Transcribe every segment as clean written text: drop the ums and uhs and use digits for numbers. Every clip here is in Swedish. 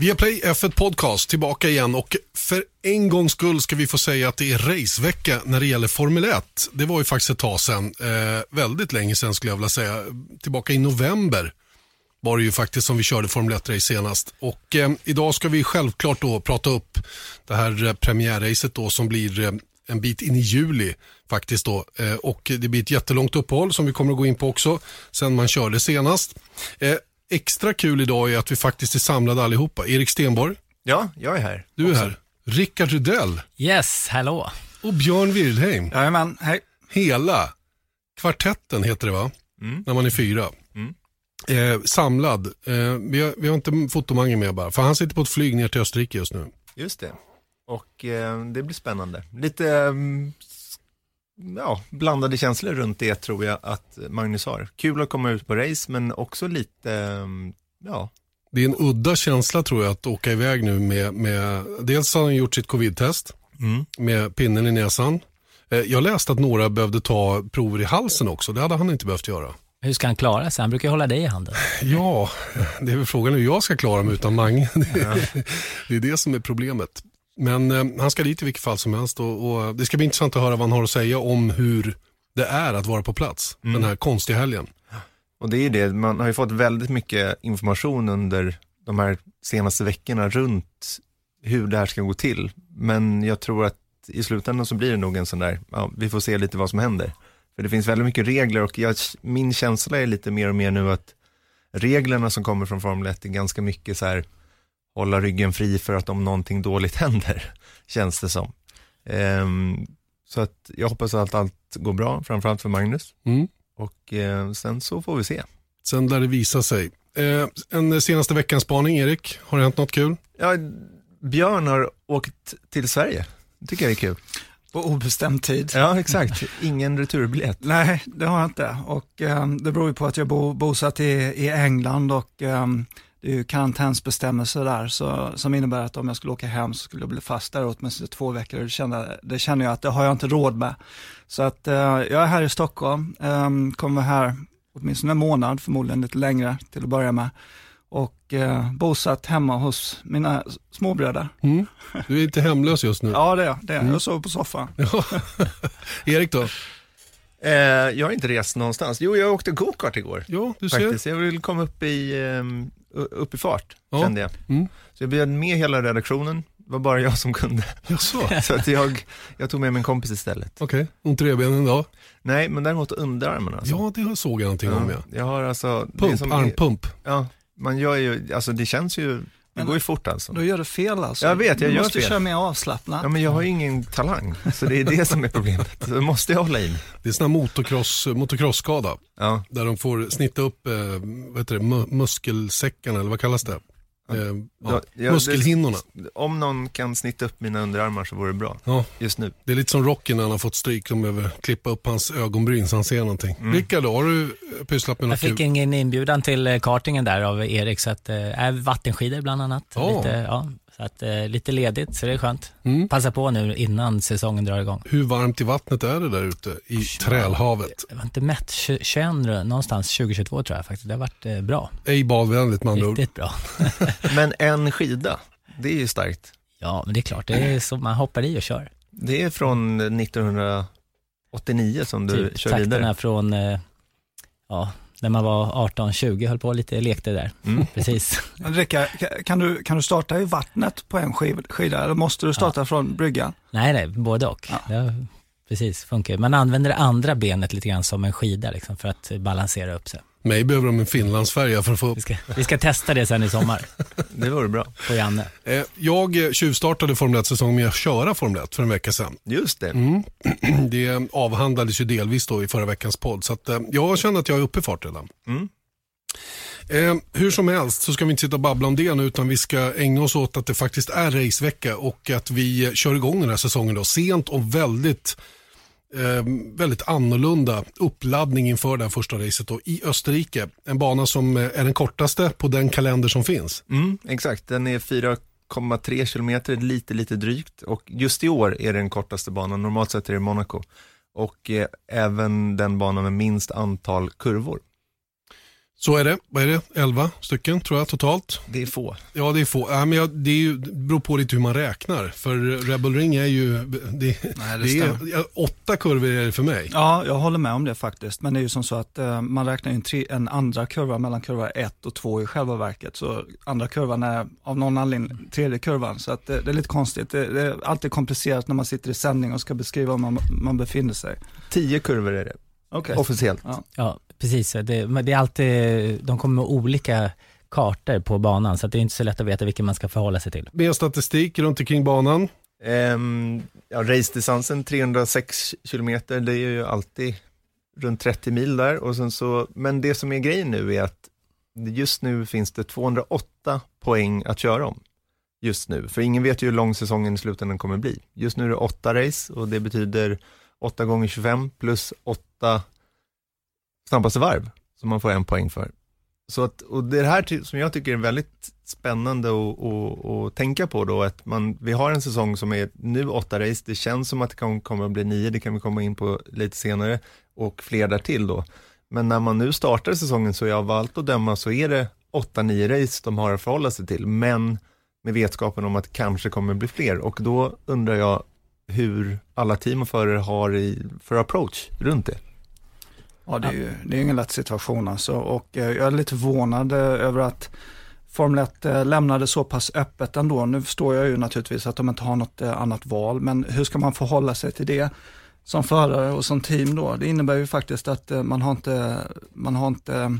Viaplay F1 Podcast tillbaka igen, och för en gångs skull ska vi få säga att det är racevecka när det gäller Formel 1. Det var ju faktiskt ett tag sedan, väldigt länge sedan skulle jag vilja säga. Tillbaka i november var det ju faktiskt som vi körde Formel 1-race senast. Och idag ska vi självklart då prata upp det här premiärracet då som blir en bit in i juli faktiskt då. Och det blir ett jättelångt uppehåll som vi kommer att gå in på också sen man körde senast. Extra kul idag är att vi faktiskt är samlade allihopa. Erik Stenborg. Ja, jag är här. Du är också här. Rickard Rydell. Yes, hallå. Och Björn Wirdheim. Jajamän, hej. Hela kvartetten heter det, va? När man är 4. Samlad. Vi har inte fotomangen med bara. För han sitter på ett flyg ner till Österrike just nu. Just det. Och det blir spännande. Lite blandade känslor runt det, tror jag att Magnus har. Kul att komma ut på race, men också lite, Det är en udda känsla, tror jag, att åka iväg nu med dels har han gjort sitt covid-test med pinnen i näsan. Jag läste att några behövde ta prover i halsen också. Det hade han inte behövt göra. Hur ska han klara sig? Han brukar hålla dig i handen. Ja, det är väl frågan hur jag ska klara mig utan Mange. Det är det som är problemet. Men han ska dit i vilket fall som helst, och det ska bli intressant att höra vad han har att säga om hur det är att vara på plats den här konstiga helgen. Och det är det, man har ju fått väldigt mycket information under de här senaste veckorna runt hur det här ska gå till. Men jag tror att i slutändan så blir det nog en sån där, vi får se lite vad som händer. För det finns väldigt mycket regler, och min känsla är lite mer och mer nu att reglerna som kommer från Formel 1 är ganska mycket så här, hålla ryggen fri för att om någonting dåligt händer, känns det som. Så att jag hoppas att allt går bra, framförallt för Magnus. Och sen så får vi se. Sen lär det visa sig. En senaste veckans spaning, Erik, har det hänt något kul? Ja, Björn har åkt till Sverige. Det tycker jag är kul. På obestämd tid. Ja, exakt. Ingen returbiljett. Nej, det har jag inte. Och det beror ju på att jag bosatt i England, och det är ju karantänsbestämmelser där som innebär att om jag skulle åka hem så skulle jag bli fast där åtminstone 2 veckor. Det känner jag att det har jag inte råd med. Så att jag är här i Stockholm, kommer här åtminstone en månad, förmodligen lite längre till att börja med. Och bosatt hemma hos mina småbröder. Du är inte hemlös just nu. Ja, det är jag sover på soffan. Erik då? Jag har inte rest någonstans. Jo, jag åkte go-kart igår. Ja, du ser. Faktiskt. Jag vill komma upp i fart, kände jag. Så jag bjöd med hela redaktionen. Det var bara jag som kunde. Så att jag tog med min kompis istället. Okej, ont i revbenen då? Nej, men däremot underarmen alltså. Ja, det såg jag någonting om. Jag har alltså... Armpump. Ja, man gör ju... Alltså det känns ju... Det går ju fort alltså. Då gör du fel alltså. Jag vet, jag gör fel. Du måste köra mer avslappnat. Ja, men jag har ju ingen talang. Så det är det som är problemet. Så måste jag hålla in. Det är sån här motocross-skada. Ja. Där de får snitta upp muskelsäckarna, eller vad kallas det? Muskelhinnorna. Om någon kan snitta upp mina underarmar så vore det bra. Just nu. Det är lite som Rocky när han har fått stryk. De behöver klippa upp hans ögonbryn så han ser någonting. Rickard, har du pysslat med något? Jag fick ingen inbjudan till kartingen där av Erik, så att vattenskidor bland annat. Så att lite ledigt, så det är skönt. Passa på nu innan säsongen drar igång. Hur varmt i vattnet är det där ute i Trälhavet? Det var inte mätt, 21 någonstans 2022 tror jag faktiskt. Det har varit bra. Ej badvänligt, man. Riktigt bra. Men en skida, det är ju starkt. Ja, men det är klart, det är så man hoppar i och kör. Det är från 1989 som du kör vidare. Takterna från, när man var 18-20 höll på lite, lekte där. Precis. Rickard, kan du starta i vattnet på en skida, eller måste du starta från bryggan? Nej, både och. Ja. Precis, funkar. Man använder det andra benet lite grann som en skida liksom, för att balansera upp sig. Mig behöver de en Finlandsfärja för att få upp. Vi ska testa det sen i sommar. Det vore bra. På Janne. Jag tjuvstartade Formel 1-säsong med att köra Formel 1 för en vecka sedan. Just det. Det avhandlades ju delvis då i förra veckans podd. Så att, jag känner att jag är uppe i fart redan. Hur som helst så ska vi inte sitta och babbla om det nu, utan vi ska ägna oss åt att det faktiskt är racevecka och att vi kör igång den här säsongen då sent och väldigt annorlunda uppladdning inför det här första racet då, i Österrike. En bana som är den kortaste på den kalender som finns. Exakt, den är 4,3 kilometer, lite drygt, och just i år är det den kortaste banan. Normalt sett är det Monaco, och även den banan med minst antal kurvor. Så är det. Vad är det? 11 stycken tror jag totalt. Det är få. Ja, det är få. Det beror på lite hur man räknar. För Red Bull Ring är ju... Det är 8 kurvor är det för mig. Ja, jag håller med om det faktiskt. Men det är ju som så att man räknar ju en andra kurva mellan kurva 1 och 2 i själva verket. Så andra kurvan är av någon anledning tredje kurvan. Så att det är lite konstigt. Det är alltid komplicerat när man sitter i sändning och ska beskriva var man befinner sig. 10 kurvor är det. Okay. Officiellt. Ja, precis. Det är alltid, de kommer med olika kartor på banan, så att det är inte så lätt att veta vilken man ska förhålla sig till. Mer statistik runt omkring banan. Race-distansen 306 kilometer, det är ju alltid runt 30 mil där. Och sen så, men det som är grejen nu är att just nu finns det 208 poäng att köra om. Just nu, för ingen vet ju hur lång säsongen i slutändan kommer bli. Just nu är det 8 race och det betyder 8 gånger 25 plus 8 snabbaste varv som man får 1 poäng för. Så att, och det här som jag tycker är väldigt spännande att tänka på då, att vi har en säsong som är nu 8 race, det känns som att det kommer att bli 9, det kan vi komma in på lite senare, och fler där till då. Men när man nu startar säsongen så är av allt att döma så är det 8-9 race de har att förhålla sig till, men med vetskapen om att det kanske kommer att bli fler, och då undrar jag hur alla team och förare har för approach runt det. Ja, det är ingen lätt situation alltså, och jag är lite förvånad över att Formel 1 lämnade så pass öppet ändå. Nu förstår jag ju naturligtvis att de inte har något annat val, men hur ska man förhålla sig till det som förare och som team då? Det innebär ju faktiskt att man har inte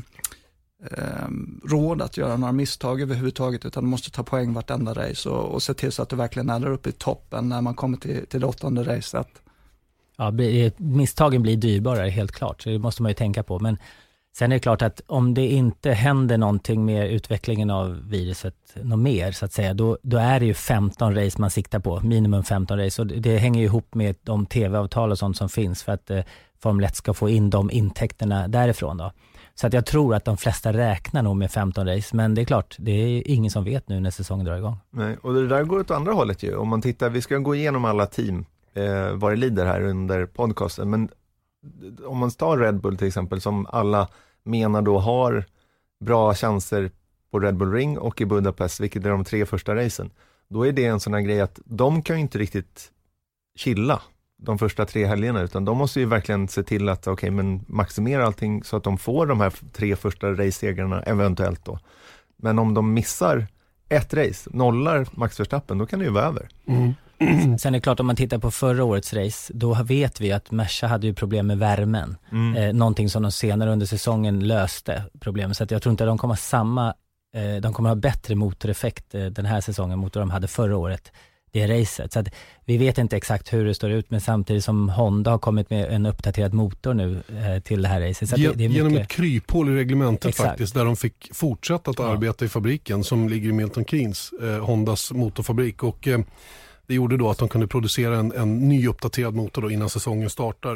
råd att göra några misstag överhuvudtaget, utan man måste ta poäng vartenda race och se till så att det verkligen är där uppe i toppen när man kommer till det 8:e racet. Ja, misstagen blir dyrbara, helt klart. Så det måste man ju tänka på. Men sen är det klart att om det inte händer någonting med utvecklingen av viruset något mer, så att säga, då är det ju 15 race man siktar på. Minimum 15 race. Och det hänger ju ihop med de tv-avtal och sånt som finns för att Formel 1 ska få in de intäkterna därifrån då. Så att jag tror att de flesta räknar nog med 15 race. Men det är klart, det är ingen som vet nu när säsongen drar igång. Nej, och det där går åt andra hållet ju. Om man tittar, vi ska gå igenom alla team vad det lider här under podcasten, men om man tar Red Bull till exempel, som alla menar då har bra chanser på Red Bull Ring och i Budapest, vilket är de 3 första racen, då är det en sån här grej att de kan ju inte riktigt chilla de första 3 helgerna, utan de måste ju verkligen se till att men maximera allting så att de får de här 3 första race-segrarna eventuellt då. Men om de missar ett race, nollar Max Verstappen, då kan det ju vara över. Sen är det klart, om man tittar på förra årets race, då vet vi att Merca hade ju problem med värmen. Någonting som de senare under säsongen löste problemet. Så att jag tror inte att de kommer ha bättre motoreffekt den här säsongen mot vad de hade förra året, det racet. Så att vi vet inte exakt hur det står ut, men samtidigt som Honda har kommit med en uppdaterad motor nu till det här racet. Så det är mycket... Genom ett kryphål i reglementet faktiskt, där de fick fortsätta att arbeta i fabriken som ligger i Milton Keynes, Hondas motorfabrik, och det gjorde då att de kunde producera en ny uppdaterad motor då innan säsongen startar.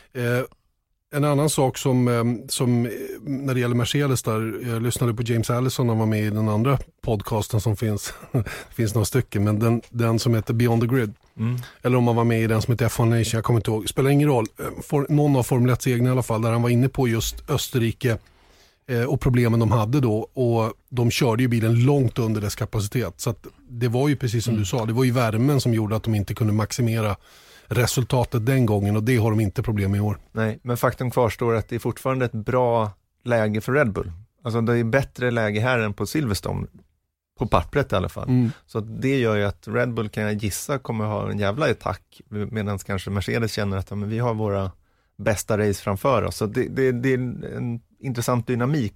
En annan sak som när det gäller Mercedes där, jag lyssnade på James Allison, han var med i den andra podcasten som finns, det finns några stycken, men den som heter Beyond the Grid, eller om man var med i den som heter F1 Nation, jag kommer inte ihåg, spelar ingen roll, någon av Formel 1:s egna i alla fall, där han var inne på just Österrike och problemen de hade då, och de körde ju bilen långt under dess kapacitet, så att det var ju precis som du sa, det var ju värmen som gjorde att de inte kunde maximera resultatet den gången, och det har de inte problem med i år. Nej, men faktum kvarstår att det är fortfarande ett bra läge för Red Bull. Alltså det är bättre läge här än på Silverstone, på pappret i alla fall. Så det gör ju att Red Bull, kan jag gissa, kommer ha en jävla attack, medan kanske Mercedes känner att vi har våra bästa race framför oss. Så det är en intressant dynamik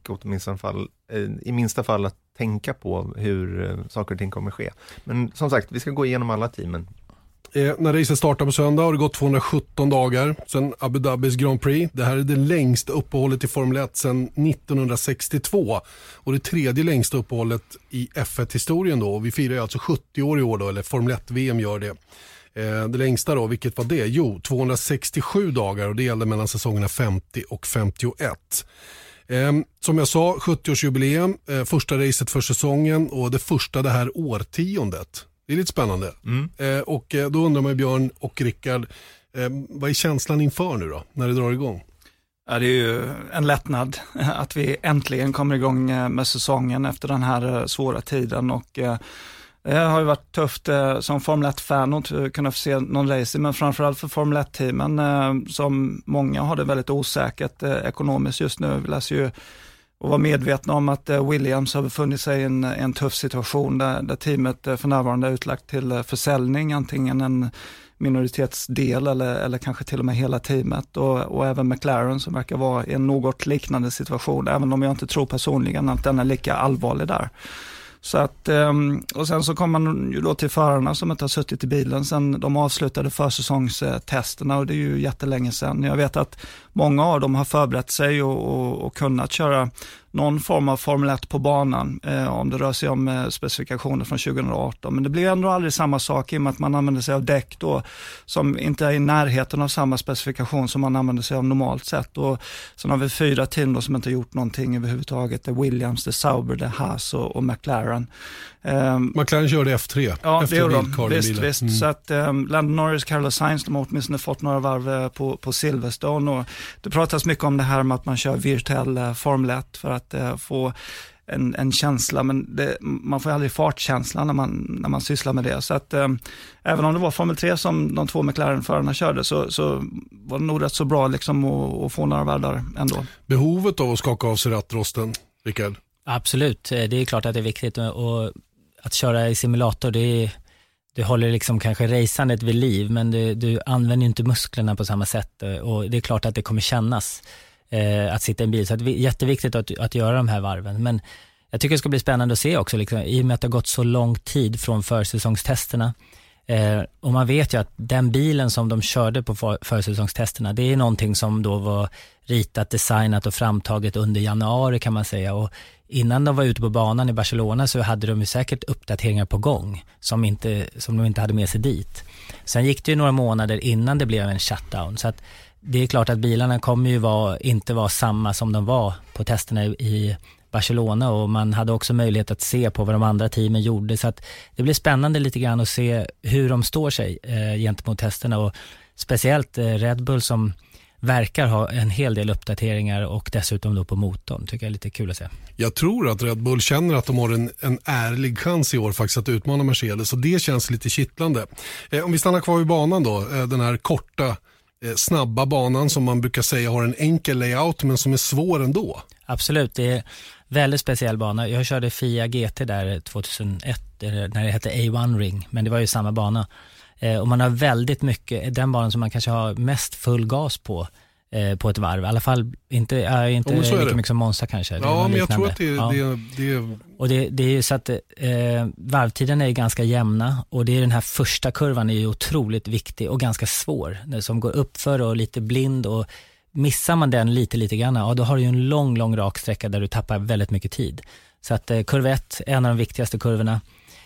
i minsta fall att tänka på hur saker och ting kommer ske. Men som sagt, vi ska gå igenom alla teamen. När racet startar på söndag har det gått 217 dagar sedan Abu Dhabis Grand Prix. Det här är det längsta uppehållet i Formel 1 sedan 1962 och det tredje längsta uppehållet i F1-historien då. Och vi firar alltså 70 år i år då, eller Formel 1-VM gör det. Det längsta då, vilket var det? Jo, 267 dagar, och det gällde mellan säsongerna 50 och 51. Som jag sa, 70-årsjubileum, första racet för säsongen och det första det här årtiondet. Det är lite spännande. Och då undrar man, Björn och Rickard, vad är känslan inför nu då, när det drar igång? Ja, det är ju en lättnad att vi äntligen kommer igång med säsongen efter den här svåra tiden, och det har ju varit tufft som Formel 1-fan att kunna få se någon racing, men framförallt för Formel 1-teamen som många har det väldigt osäkert ekonomiskt just nu. Vi läser ju och var medvetna om att Williams har befunnit sig i en tuff situation där teamet för närvarande är utlagt till försäljning, antingen en minoritetsdel eller kanske till och med hela teamet, och även McLaren som verkar vara i en något liknande situation, även om jag inte tror personligen att den är lika allvarlig där. Så att, och sen så kommer man ju då till förarna som inte har suttit i bilen sen de avslutade försäsongstesterna, och det är ju jättelänge sedan. Jag vet att många av dem har förberett sig och kunnat köra någon form av Formel 1 på banan, om det rör sig om specifikationer från 2018. Men det blir ändå aldrig samma sak i och med att man använder sig av däck då, som inte är i närheten av samma specifikation som man använder sig av normalt sett. Och sen har vi 4 team då som inte har gjort någonting överhuvudtaget. Det är Williams, det är Sauber, det är Haas och McLaren. McLaren körde F3. Ja, F3 det gjorde de. Visst. Så att Lando Norris, Carlos Sainz, de har åtminstone fått några varv på Silverstone. Och det pratas mycket om det här med att man kör virtuell Formel 1 för att få en känsla, men man får aldrig fartkänsla när man sysslar med det. Så att även om det var Formel 3 som de 2 McLaren-förarna körde, så var det nog rätt så bra liksom att få några världar ändå. Behovet av att skaka av sig rattrosten, Rickard? Absolut, det är klart att det är viktigt, och att köra i simulator, det håller liksom kanske racandet vid liv, men du använder ju inte musklerna på samma sätt, och det är klart att det kommer kännas att sitta i en bil, så det är jätteviktigt att göra de här varven. Men jag tycker det ska bli spännande att se också, liksom, i och med att det har gått så lång tid från försäsongstesterna, och man vet ju att den bilen som de körde på försäsongstesterna, det är någonting som då var ritat, designat och framtaget under januari kan man säga, och innan de var ute på banan i Barcelona så hade de ju säkert uppdateringar på gång som de inte hade med sig dit. Sen gick det ju några månader innan det blev en shutdown, så att det är klart att bilarna kommer ju inte vara samma som de var på testerna i Barcelona, och man hade också möjlighet att se på vad de andra teamen gjorde, så att det blir spännande lite grann att se hur de står sig gentemot testerna, och speciellt Red Bull som verkar ha en hel del uppdateringar, och dessutom då på motorn, tycker jag är lite kul att se. Jag tror att Red Bull känner att de har en ärlig chans i år faktiskt att utmana Mercedes, och det känns lite kittlande. Om vi stannar kvar vid banan då, den här korta snabba banan som man brukar säga har en enkel layout men som är svår ändå. Absolut, det är väldigt speciell bana. Jag körde FIA GT där 2001 när det hette A1 Ring, men det var ju samma bana. Och man har väldigt mycket, den banan som man kanske har mest full gas på ett varv. I alla fall inte lika mycket som Monza kanske. Ja, men jag tror att det Och det är ju så att varvtiden är ganska jämna, och det är den här första kurvan är ju otroligt viktig och ganska svår. Som går uppför och lite blind, och missar man den lite grann, ja, då har du ju en lång rak sträcka där du tappar väldigt mycket tid. Så att kurva 1 är en av de viktigaste kurvorna.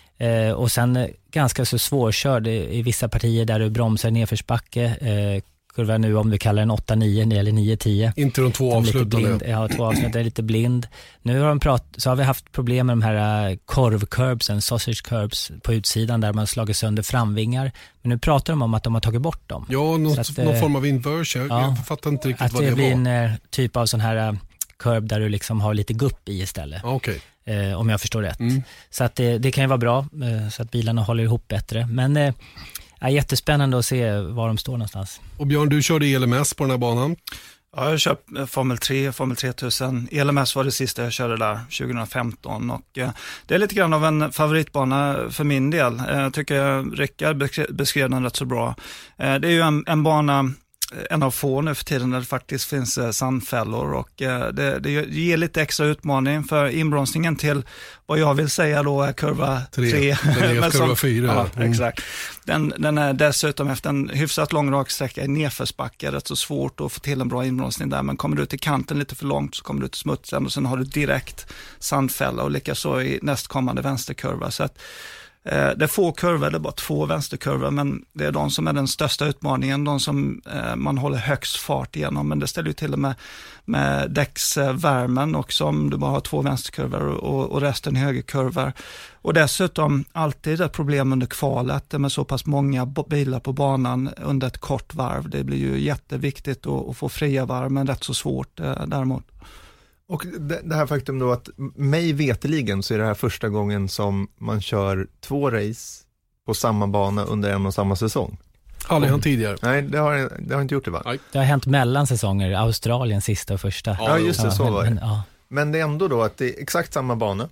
Och sen ganska så svårkörd i vissa partier där du bromsar nedförsbacke. Kurva nu, om du kallar den 8-9 eller 9-10. Inte de 2 avslutande. Ja, 2 avslutande är lite blind. Nu har vi haft problem med de här korvcurbsen, sausage curbs på utsidan där man slagit sönder framvingar. Men nu pratar de om att de har tagit bort dem. Ja, någon form av inversion. Jag fattar inte riktigt vad det var. Att det blir en typ av sån här curb där du liksom har lite gupp i istället. Okej. Om jag förstår rätt. Så att det kan ju vara bra, så att bilarna håller ihop bättre. Men är jättespännande att se var de står någonstans. Och Björn, du körde ELMS på den här banan? Ja, jag köpte Formel 3, Formel 3000. ELMS var det sista jag körde där 2015, och det är lite grann av en favoritbana för min del. Jag tycker Rickard beskrev den rätt så bra. Det är ju en bana, en av få nu för tiden, där det faktiskt finns sandfällor, och det ger lite extra utmaning för inbromsningen till vad jag vill säga då är kurva 3. Den är kurva 4. Ja, exakt. Den är dessutom efter en hyfsat lång raksträcka i nedförsbacke, rätt så svårt att få till en bra inbromsning där, men kommer du till kanten lite för långt så kommer du till smutsen, och sen har du direkt sandfälla, och likaså i nästkommande vänsterkurva. Så att Det är få kurvor, det är bara 2 vänsterkurvor, men det är de som är den största utmaningen, de som man håller högst fart igenom, men det ställer ju till och med däcksvärmen också om du bara har 2 vänsterkurvor och resten är högerkurvor. Och dessutom alltid ett problem under kvalet med så pass många bilar på banan under ett kort varv. Det blir ju jätteviktigt att få fria varv, men rätt så svårt däremot. Och det här faktum då att mig veteligen så är det här första gången som man kör 2 race på samma bana under en och samma säsong. Aldrig hänt tidigare. Nej, det har inte gjort det, va? Nej. Det har hänt mellan säsonger, Australien sista och första. Ja, just det, så var det. Ja. Men det är ändå då att det är exakt samma bana.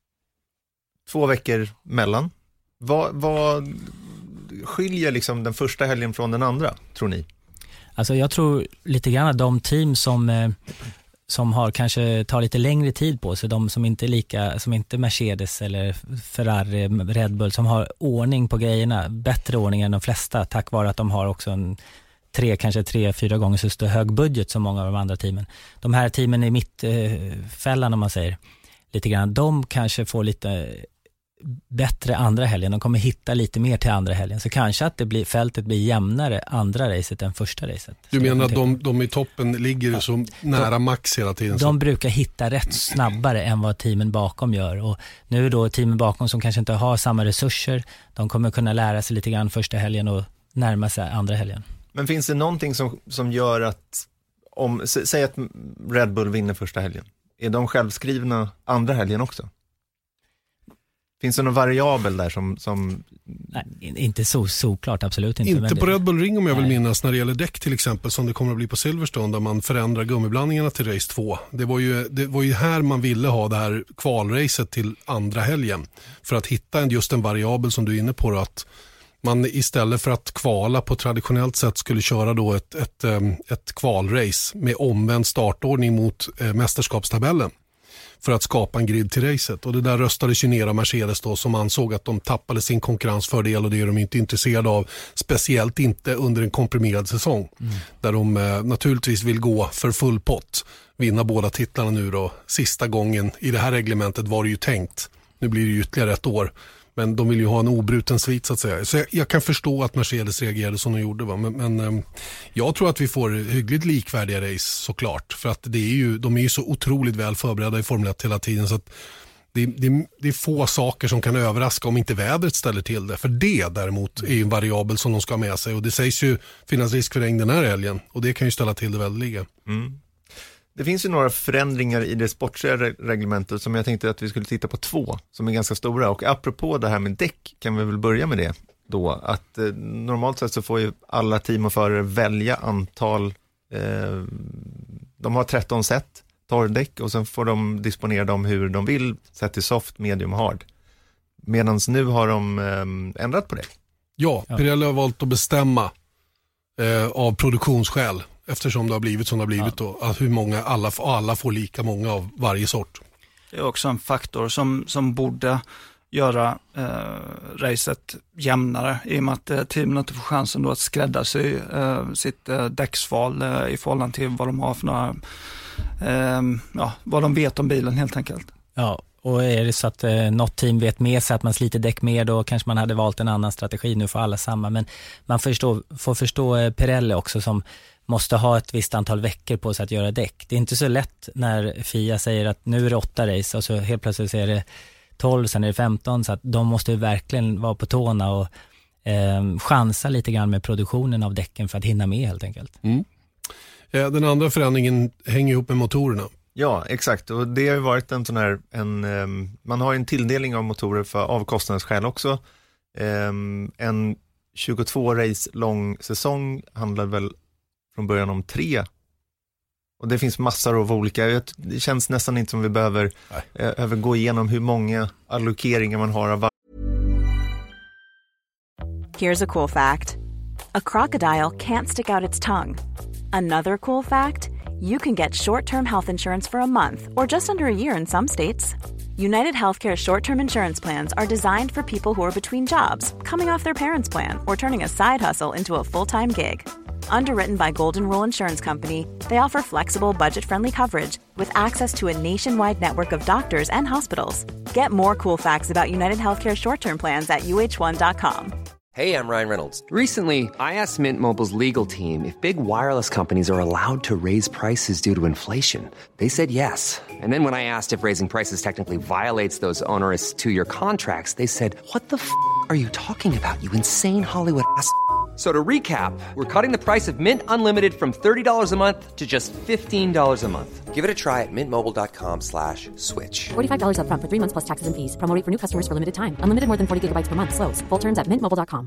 2 veckor mellan. Vad skiljer liksom den första helgen från den andra, tror ni? Alltså jag tror lite grann att de team som har kanske tar lite längre tid på sig, de som inte är lika, som inte Mercedes eller Ferrari, Red Bull, som har ordning på grejerna, bättre ordning än de flesta, tack vare att de har också en 3-4 gånger så stor hög budget som många av de andra teamen. De här teamen i mittfällan, om man säger lite grann, de kanske får lite bättre andra helgen, de kommer hitta lite mer till andra helgen, så kanske att fältet blir jämnare andra racet än första racet. Du menar att de i toppen ligger så nära max hela tiden? De brukar hitta rätt snabbare än vad teamen bakom gör, och nu är då teamen bakom som kanske inte har samma resurser, de kommer kunna lära sig lite grann första helgen och närma sig andra helgen. Men finns det någonting som gör att, säg att Red Bull vinner första helgen, är de självskrivna andra helgen också? Finns det någon variabel där som... Nej, inte så klart, absolut inte. Inte på Red Bull Ring om jag vill minnas, när det gäller däck till exempel, som det kommer att bli på Silverstone, där man förändrar gummiblandningarna till race 2. Det var ju här man ville ha det här kvalracet till andra helgen, för att hitta just en variabel som du är inne på då, att man istället för att kvala på traditionellt sätt skulle köra då ett kvalrace med omvänd startordning mot mästerskapstabellen, för att skapa en grid till racet. Och det där röstades ju ner av Mercedes då, som ansåg att de tappade sin konkurrensfördel, och det är de inte intresserade av, speciellt inte under en komprimerad säsong. Där de naturligtvis vill gå för full pott, vinna båda titlarna nu då. Sista gången i det här reglementet var det ju tänkt. Nu blir det ju ytterligare ett år. Men de vill ju ha en obruten svit så att säga. Så jag kan förstå att Mercedes reagerade som de gjorde. Va? Men jag tror att vi får hyggligt likvärdiga race såklart. För att de är ju så otroligt väl förberedda i Formel 1 hela tiden. Så att det är få saker som kan överraska om inte vädret ställer till det. För det däremot är ju en variabel som de ska ha med sig. Och det sägs ju finnas risk för regn den här helgen. Och det kan ju ställa till det väldigt. Det finns ju några förändringar i det sportsliga reglementet som jag tänkte att vi skulle titta på 2 som är ganska stora. Och apropå det här med däck kan vi väl börja med det då. Att normalt sett så får ju alla team och förare välja antal, de har 13 set torrdäck och sen får de disponera dem hur de vill, sett till soft, medium och hard. Medan nu har de ändrat på det. Ja, Pirelli har valt att bestämma av produktionsskäl, eftersom det har blivit som det har blivit då, att hur många, alla får lika många av varje sort. Det är också en faktor som borde göra racet jämnare, i och med att teamen inte får chansen då att skräddarsy sitt däcksval i förhållande till vad de har för några, vad de vet om bilen helt enkelt. Ja, och är det så att något team vet med sig att man sliter däck mer, då kanske man hade valt en annan strategi. Nu får alla samma, men man får förstå Pirelli också, som måste ha ett visst antal veckor på sig att göra däck. Det är inte så lätt när FIA säger att nu är det 8 race och så helt plötsligt så är det 12, sen är det 15, så att de måste verkligen vara på tårna och chansa lite grann med produktionen av däcken för att hinna med helt enkelt. Den andra förändringen hänger ihop med motorerna. Ja, exakt. Och det har ju varit en sån här, man har en tilldelning av motorer av kostnadsskäl också. En 22 race lång säsong handlar väl från början om 3. Och det finns massor av olika. Det känns nästan inte som vi behöver gå igenom hur många allokeringar man har av. Here's a cool fact. A crocodile can't stick out its tongue. Another cool fact, you can get short-term health insurance for a month or just under a year in some states. United Healthcare short-term insurance plans are designed for people who are between jobs, coming off their parents' plan, or turning a side hustle into a full-time gig. Underwritten by Golden Rule Insurance Company, they offer flexible, budget-friendly coverage with access to a nationwide network of doctors and hospitals. Get more cool facts about United Healthcare short-term plans at uh1.com. Hey, I'm Ryan Reynolds. Recently, I asked Mint Mobile's legal team if big wireless companies are allowed to raise prices due to inflation. They said yes. And then when I asked if raising prices technically violates those onerous two-year contracts, they said, "What the f*** are you talking about, you insane Hollywood ass?" So to recap, we're cutting the price of Mint Unlimited from $30 a month to just $15 a month. Give it a try at mintmobile.com/switch. $45 up front for 3 months plus taxes and fees. Promo rate for new customers for limited time. Unlimited more than 40 gigabytes per month. Slows full terms at mintmobile.com.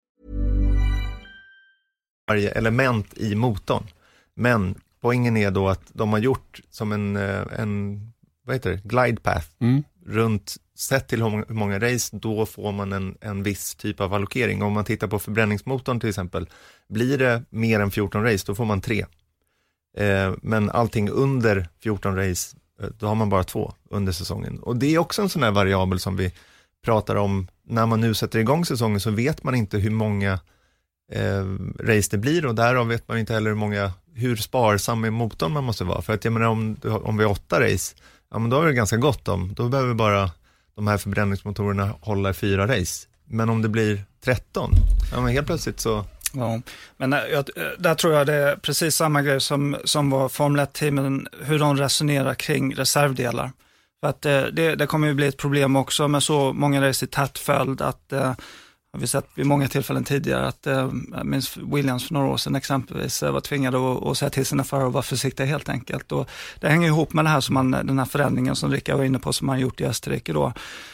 Varje element i motorn. Men poängen är då att de har gjort som en vad heter det? Glide path runt, sett till hur många race, då får man en viss typ av allokering. Om man tittar på förbränningsmotorn till exempel, blir det mer än 14 race, då får man 3. Men allting under 14 race, då har man bara 2 under säsongen. Och det är också en sån här variabel som vi pratar om. När man nu sätter igång säsongen så vet man inte hur många race det blir, och därav vet man inte heller hur sparsam med motorn man måste vara. För att jag menar, om vi har 8 race, ja, men då är det ganska gott om. Då behöver bara de här förbränningsmotorerna hålla 4 race. Men om det blir 13, ja, men helt plötsligt så... Ja, men där tror jag det är precis samma grej som var Formel 1-teamen, hur de resonerar kring reservdelar. För att det kommer ju bli ett problem också med så många race i tätt följd, att har vi sett vid många tillfällen tidigare att jag minns Williams för några år sedan exempelvis var tvingade att säga till sina förare att vara försiktiga helt enkelt. Och det hänger ihop med det här den här förändringen som Rickard var inne på, som man gjort i Österrike då.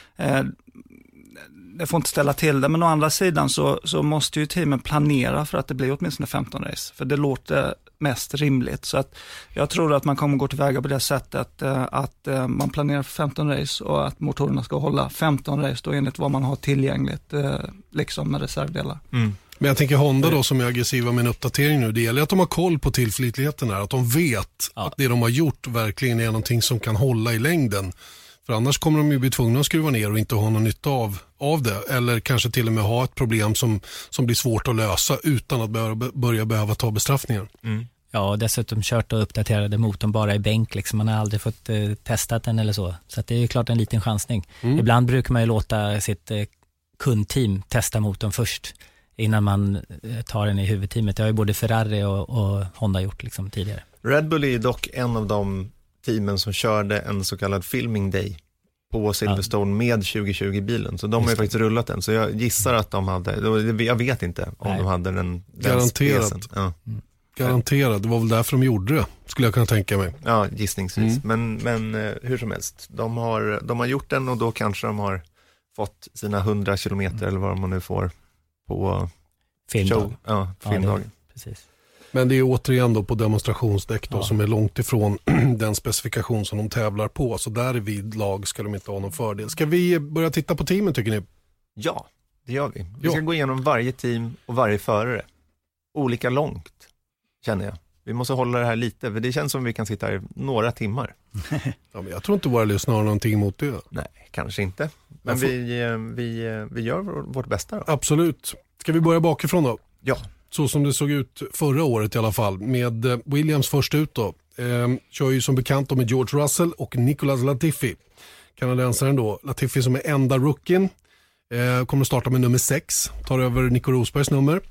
Det får inte ställa till det, men å andra sidan så måste ju teamen planera för att det blir åtminstone 15 race, för det låter mest rimligt. Så att jag tror att man kommer gå tillväga på det sättet att man planerar för 15 race och att motorerna ska hålla 15 race då enligt vad man har tillgängligt liksom med reservdelar. Men jag tänker Honda då, som är aggressiva med en uppdatering nu, det gäller att de har koll på tillförlitligheten här, att de vet att det de har gjort verkligen är någonting som kan hålla i längden. För annars kommer de ju bli tvungna att skruva ner och inte ha någon nytta av det. Eller kanske till och med ha ett problem som blir svårt att lösa utan att behöva ta bestraffningar. Ja, och dessutom kört och uppdaterade motorn bara i bänk. Liksom. Man har aldrig fått testat den eller så. Så att det är ju klart en liten chansning. Ibland brukar man ju låta sitt kundteam testa motorn först innan man tar den i huvudteamet. Det har ju både Ferrari och Honda gjort liksom, tidigare. Red Bull är dock en av de teamen som körde en så kallad filming day på Silverstone med 2020-bilen. Så de har ju faktiskt rullat den. Så jag gissar att de hade, jag vet inte om de hade den garanterat. Ja. Garanterat, det var väl därför de gjorde det, skulle jag kunna tänka mig. Ja, gissningsvis. Men hur som helst, de har gjort den, och då kanske de har fått sina 100 kilometer eller vad man nu får på filmdagen. Filmdagen. Precis. Men det är återigen då på demonstrationsdäck då, som är långt ifrån den specifikation som de tävlar på. Så där vid lag ska de inte ha någon fördel. Ska vi börja titta på teamen, tycker ni? Ja, det gör vi. Vi ska gå igenom varje team och varje förare. Olika långt, känner jag. Vi måste hålla det här lite, för det känns som vi kan sitta här i några timmar. Ja, men jag tror inte våra lyssnare har någonting emot det. Nej, kanske inte. Men vi gör vårt bästa då. Absolut. Ska vi börja bakifrån då? Ja. Så som det såg ut förra året i alla fall, med Williams först ut då. Kör ju som bekant med George Russell och Nicolas Latifi. Kanadensaren då. Latifi som är enda rookien. Kommer att starta med nummer 6. Tar över Nico Rosbergs nummer.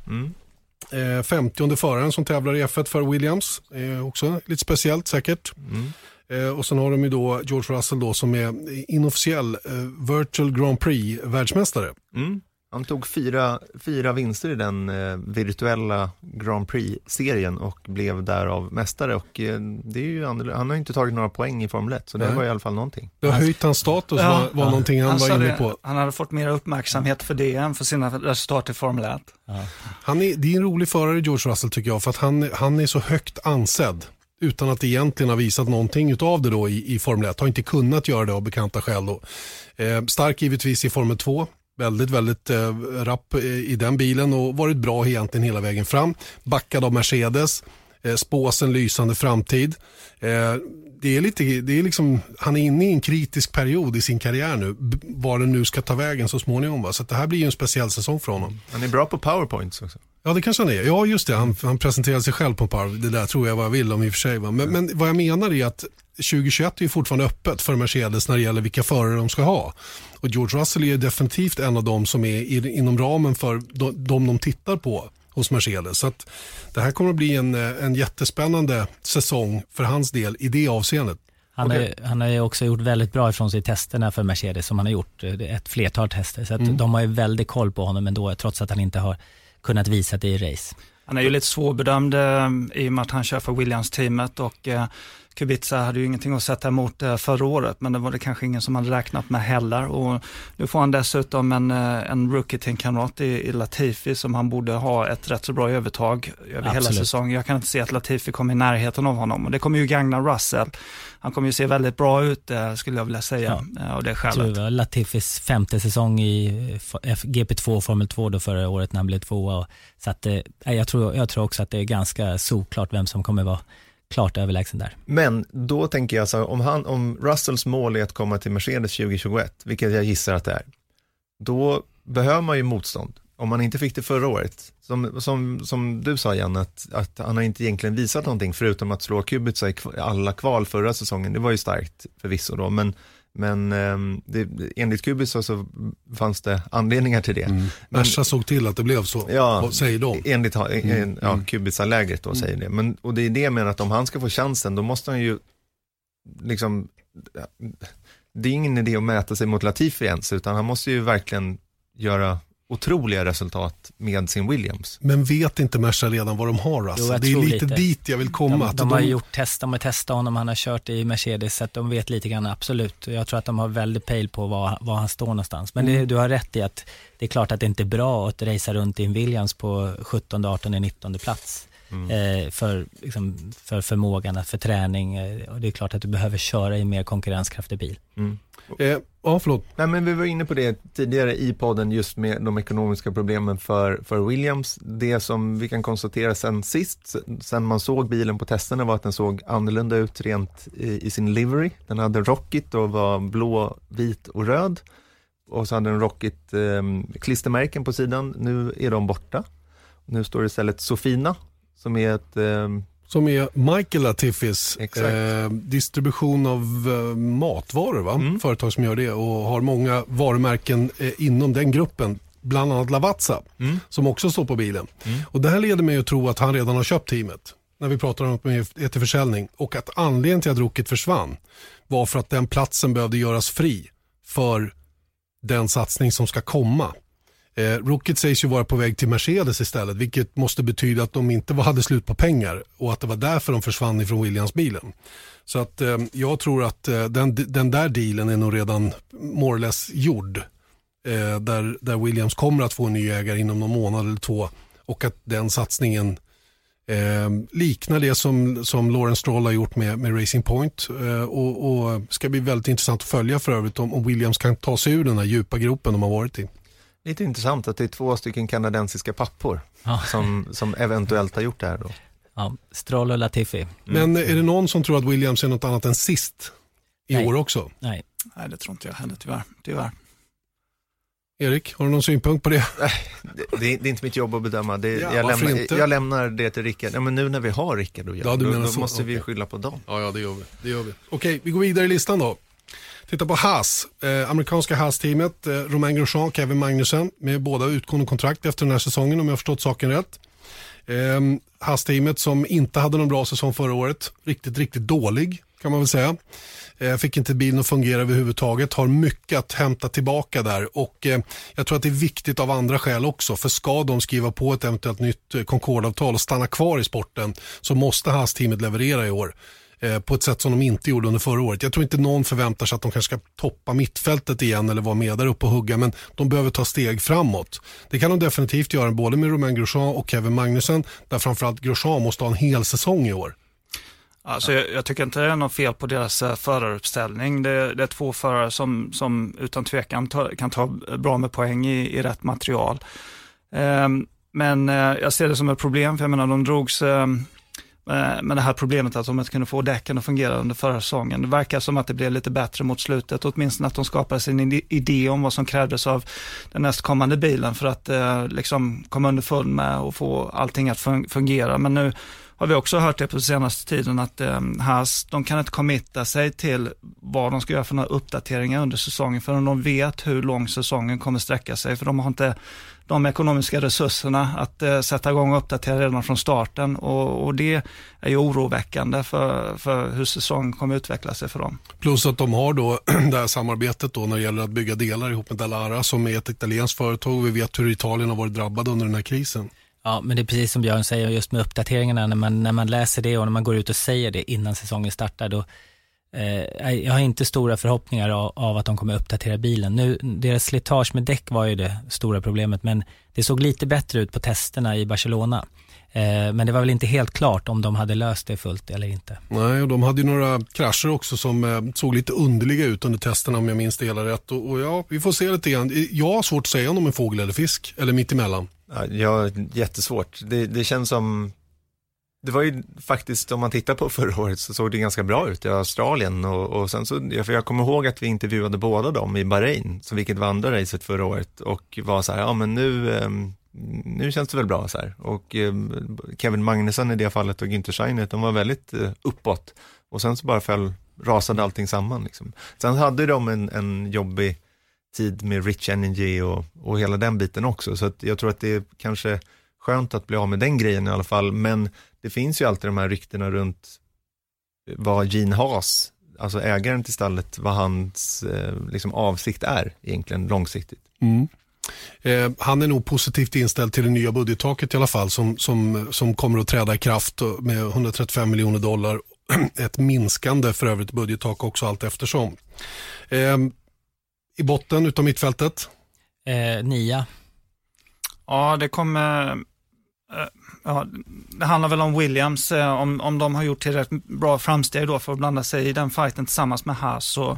50:e föraren som tävlar i F1 för Williams. Också lite speciellt säkert. Och sen har de ju då George Russell då, som är inofficiell Virtual Grand Prix världsmästare. Han tog 4 vinster i den virtuella Grand Prix-serien och blev därav mästare. Och det är ju han har inte tagit några poäng i Formel 1, så det var i alla fall någonting. Det har höjt hans status, var någonting han var inne på. Han hade fått mer uppmärksamhet för det än för sina resultat i Formel 1. Ja. Det är en rolig förare, George Russell, tycker jag, för att han är så högt ansedd utan att egentligen ha visat någonting utav det då i Formel 1. Har inte kunnat göra det av bekanta skäl då. Stark givetvis i Formel 2. Väldigt, väldigt rapp i den bilen och varit bra egentligen hela vägen fram. Backad av Mercedes. spås en lysande framtid. Det är liksom, han är inne i en kritisk period i sin karriär nu, var den nu ska ta vägen så småningom. Va? Så att det här blir ju en speciell säsong för honom. Han är bra på PowerPoints också. Ja, det kanske han är. Ja, just det. Han presenterade sig själv på PowerPoint. Det där tror jag vad jag vill om i och för sig. Va? Men vad jag menar är att 2021 är ju fortfarande öppet för Mercedes när det gäller vilka förare de ska ha. Och George Russell är definitivt en av dem som är inom ramen för de tittar på hos Mercedes. Så att det här kommer att bli en jättespännande säsong för hans del i det avseendet. Han har ju också gjort väldigt bra ifrån sig i testerna för Mercedes som han har gjort ett flertal tester. Så att de har ju väldigt koll på honom ändå, trots att han inte har kunnat visa det i race. Han är ju lite svårbedömd i och med att han kör för Williams-teamet och Kubica hade ju ingenting att sätta emot förra året, men det var det kanske ingen som hade räknat med heller. Och nu får han dessutom en rookie-teamkamrat i Latifi som han borde ha ett rätt så bra övertag över hela säsongen. Jag kan inte se att Latifi kommer i närheten av honom, och det kommer ju gagna Russell. Han kommer ju se väldigt bra ut, skulle jag vilja säga, av det skälet. Det var Latifis 5:e säsong i GP2 Formel 2 då förra året när han blev 2. Så att, jag tror också att det är ganska såklart vem som kommer vara klart överlägsen där. Men då tänker jag så, om Russells mål är att komma till Mercedes 2021, vilket jag gissar att det är, då behöver man ju motstånd. Om man inte fick det förra året, som du sa Jan, att han har inte egentligen visat någonting förutom att slå Kubica i alla kval förra säsongen. Det var ju starkt förvisso då, men enligt Kubica så fanns det anledningar till det. Merca såg till att det blev så, säger de. Enligt Kubica-lägret då säger det. Och det är det jag menar, att om han ska få chansen, då måste han ju liksom, det är ingen idé att mäta sig mot Latifi ens, utan han måste ju verkligen göra otroliga resultat med sin Williams. Men vet inte Merca redan vad de har, alltså? Det är lite dit jag vill komma. De har gjort test, de har testat honom, han har kört i Mercedes, så att de vet lite grann, absolut. Jag tror att de har väldigt pejl på var han står någonstans. Men du har rätt i att det är klart att det inte är bra att racea runt i en Williams på 17, 18, 19 plats. För förmågan, för träning, och det är klart att du behöver köra i mer konkurrenskraftig bil. Förlåt. Nej, men vi var inne på det tidigare i podden, just med de ekonomiska problemen för Williams. Det som vi kan konstatera sen man såg bilen på testerna, var att den såg annorlunda ut rent i sin livery. Den hade Rocket och var blå, vit och röd, och så hade den Rocket klistermärken på sidan. Nu är de borta. Nu står det istället Sofina, som är som är Michael Latifis distribution av matvaror, va? Företag som gör det och har många varumärken inom den gruppen, bland annat Lavazza, som också står på bilen. Och det här leder mig att tro att han redan har köpt teamet när vi pratar om ett till försäljning, och att anledningen till att Rocket försvann var för att den platsen behövde göras fri för den satsning som ska komma. Rocket sägs ju vara på väg till Mercedes istället, vilket måste betyda att de inte hade slut på pengar och att det var därför de försvann ifrån Williams-bilen. Så att jag tror att den där dealen är nog redan more or less gjord, där Williams kommer att få en ny ägare inom någon månad eller 2, och att den satsningen liknar det som Lawrence Stroll har gjort med Racing Point, och ska bli väldigt intressant att följa för övrigt om Williams kan ta sig ur den här djupa gropen de har varit i. Lite intressant att det är 2 stycken kanadensiska pappor som eventuellt har gjort det här då. Ja, Stroll och Latifi. Men är det någon som tror att Williams är något annat än sist i år också? Nej, det tror inte jag heller, tyvärr. Erik, har du någon synpunkt på det? Det är inte mitt jobb att bedöma. Jag lämnar det till Rickard. Ja, men nu när vi har Rickard då måste vi skylla på dem. Ja, det gör vi. Okej, vi går vidare i listan då. Titta på Haas, amerikanska Haas-teamet, Romain Grosjean, Kevin Magnussen, med båda utgående kontrakt efter den här säsongen, om jag har förstått saken rätt. Haas-teamet som inte hade någon bra säsong förra året, riktigt dålig kan man väl säga. Fick inte bilen att fungera överhuvudtaget, har mycket att hämta tillbaka där, och jag tror att det är viktigt av andra skäl också, för ska de skriva på ett eventuellt nytt Concorde-avtal och stanna kvar i sporten, så måste Haas-teamet leverera i år på ett sätt som de inte gjorde under förra året. Jag tror inte någon förväntar sig att de kanske ska toppa mittfältet igen eller vara med där uppe och hugga, men de behöver ta steg framåt. Det kan de definitivt göra, både med Romain Grosjean och Kevin Magnussen, där framförallt Grosjean måste ha en hel säsong i år. Alltså jag tycker inte det är något fel på deras föraruppställning. Det är 2 förare som utan tvekan kan ta bra med poäng i rätt material. Men jag ser det som ett problem, för jag menar de drogs med det här problemet att de inte kunde få däcken att fungera under förra säsongen. Det verkar som att det blev lite bättre mot slutet, åtminstone att de skapade sin idé om vad som krävdes av den nästkommande bilen för att liksom komma underfund med och få allting att fungera. Men nu har vi också hört det på senaste tiden att Haas, de kan inte committa sig till vad de ska göra för några uppdateringar under säsongen förrän de vet hur lång säsongen kommer sträcka sig, för de har inte de ekonomiska resurserna att sätta igång och uppdatera redan från starten, och det är ju oroväckande för hur säsongen kommer utveckla sig för dem. Plus att de har då det här samarbetet då när det gäller att bygga delar ihop med Dallara som är ett italienskt företag. Vi vet hur Italien har varit drabbad under den här krisen. Ja, men det är precis som Björn säger, just med uppdateringarna, när man läser det och när man går ut och säger det innan säsongen startar, då jag har inte stora förhoppningar av att de kommer uppdatera bilen. Nu, deras slitage med däck var ju det stora problemet, men det såg lite bättre ut på testerna i Barcelona. Men det var väl inte helt klart om de hade löst det fullt eller inte. Nej, och de hade ju några krascher också som såg lite underliga ut under testerna om jag minns det hela rätt. Och ja, vi får se lite grann. Jag har svårt att säga om de är fågel eller fisk, eller mitt emellan. Ja, jättesvårt. Det känns som... Det var ju faktiskt, om man tittar på förra året så såg det ganska bra ut i Australien och sen så, för jag kommer ihåg att vi intervjuade båda dem i Bahrain, så vilket var andra racet förra året, och var så här, ja men nu känns det väl bra så här. Och Kevin Magnussen i det fallet och Günther Steiner, de var väldigt uppåt, och sen så bara rasade allting samman liksom. Sen hade de en jobbig tid med Rich Energy och hela den biten också, så att jag tror att det är kanske skönt att bli av med den grejen i alla fall, men det finns ju alltid de här ryktena runt vad Gene Haas, alltså ägaren till stallet, vad hans liksom avsikt är egentligen långsiktigt. Han är nog positivt inställd till det nya budgettaket i alla fall som kommer att träda i kraft med $135 miljoner, ett minskande för övrigt budgettak också allt eftersom. I botten utav mittfältet? 9. Ja, det kommer... Ja, det handlar väl om Williams, om de har gjort tillräckligt bra framsteg då för att blanda sig i den fighten tillsammans med Haas och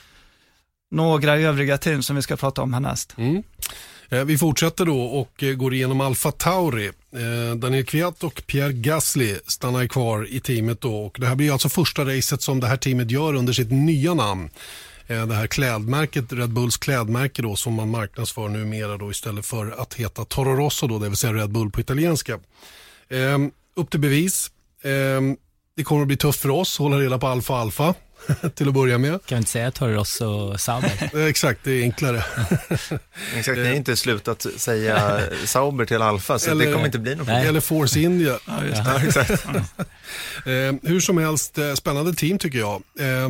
några övriga team som vi ska prata om härnäst. Vi fortsätter då och går igenom Alfa Tauri. Daniel Kvyat och Pierre Gasly stannar kvar i teamet då, och det här blir alltså första racet som det här teamet gör under sitt nya namn. Det här klädmärket, Red Bulls klädmärke då, som man marknadsför numera då istället för att heta Toro Rosso då, det vill säga Red Bull på italienska. Upp till bevis. Det kommer att bli tufft för oss att hålla reda på Alfa till att börja med. Kan vi inte säga Toro Rosso och Sauber? Exakt, det är enklare. Exakt, ni har inte slutat säga Sauber till Alfa, så det kommer inte bli något. Eller Force India. Ja, just det. Ja, exakt. Hur som helst, spännande team tycker jag.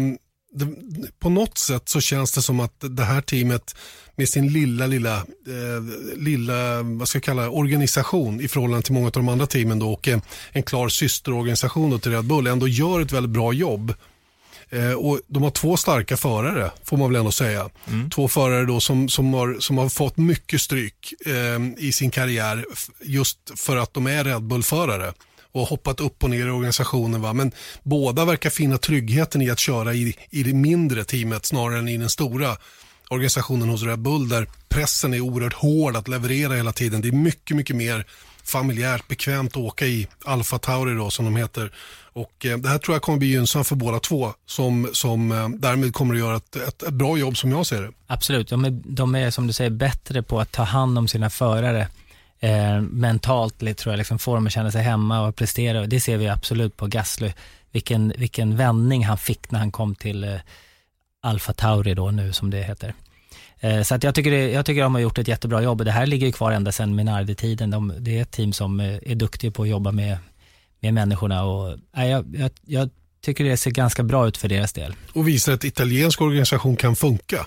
På något sätt så känns det som att det här teamet med sin lilla vad ska jag kalla organisation i förhållande till många av de andra teamen då, och en klar systerorganisation då till Red Bull ändå gör ett väldigt bra jobb. Och de har 2 starka förare, får man väl ändå säga. 2 förare då som har fått mycket stryk i sin karriär just för att de är Red Bull-förare och hoppat upp och ner i organisationen. Va? Men båda verkar finna tryggheten i att köra i det mindre teamet snarare än i den stora organisationen hos Red Bull, där pressen är oerhört hård att leverera hela tiden. Det är mycket, mycket mer familjärt bekvämt att åka i Alfa Tauri då, som de heter. Och det här tror jag kommer bli gynnsamt för båda två som därmed kommer att göra ett bra jobb som jag ser det. Absolut, de är som du säger bättre på att ta hand om sina förare mentalt, tror jag, liksom, få dem att känna sig hemma och prestera. Det ser vi absolut på Gasly, vilken vändning han fick när han kom till Alfa Tauri då nu som det heter. Så att jag tycker de har gjort ett jättebra jobb, och det här ligger ju kvar ända sedan Minardi-tiden. Det är ett team som är duktiga på att jobba med människorna, och jag tycker det ser ganska bra ut för deras del. Och visar att italiensk organisation kan funka.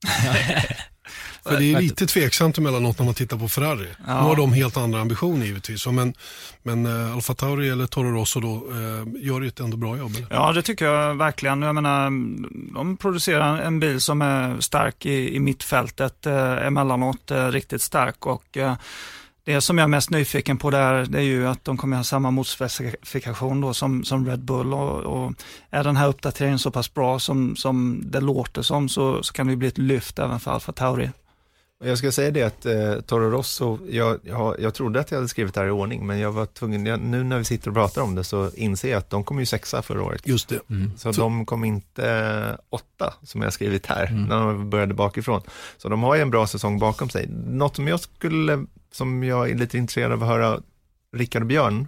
För det är lite tveksamt emellanåt när man tittar på Ferrari. Nu har de helt andra ambitioner givetvis. Men Alfa Tauri eller Toro Rosso då gör ett ändå bra jobb. Eller? Ja, det tycker jag verkligen. Jag menar, de producerar en bil som är stark i mittfältet, emellanåt riktigt stark, och det som jag är mest nyfiken på där, det är ju att de kommer ha samma motorspecifikation då som Red Bull, och är den här uppdateringen så pass bra som det låter som, så kan det bli ett lyft även för Alfa Tauri. Jag ska säga det att Toro Rosso, jag trodde att jag hade skrivit det här i ordning, men jag var tvungen, nu när vi sitter och pratar om det så inser jag att de kom ju 6 förra året. Just det. Så de kom inte 8 som jag skrivit här när de började bakifrån. Så de har ju en bra säsong bakom sig. Något som jag är lite intresserad av att höra Rickard och Björn,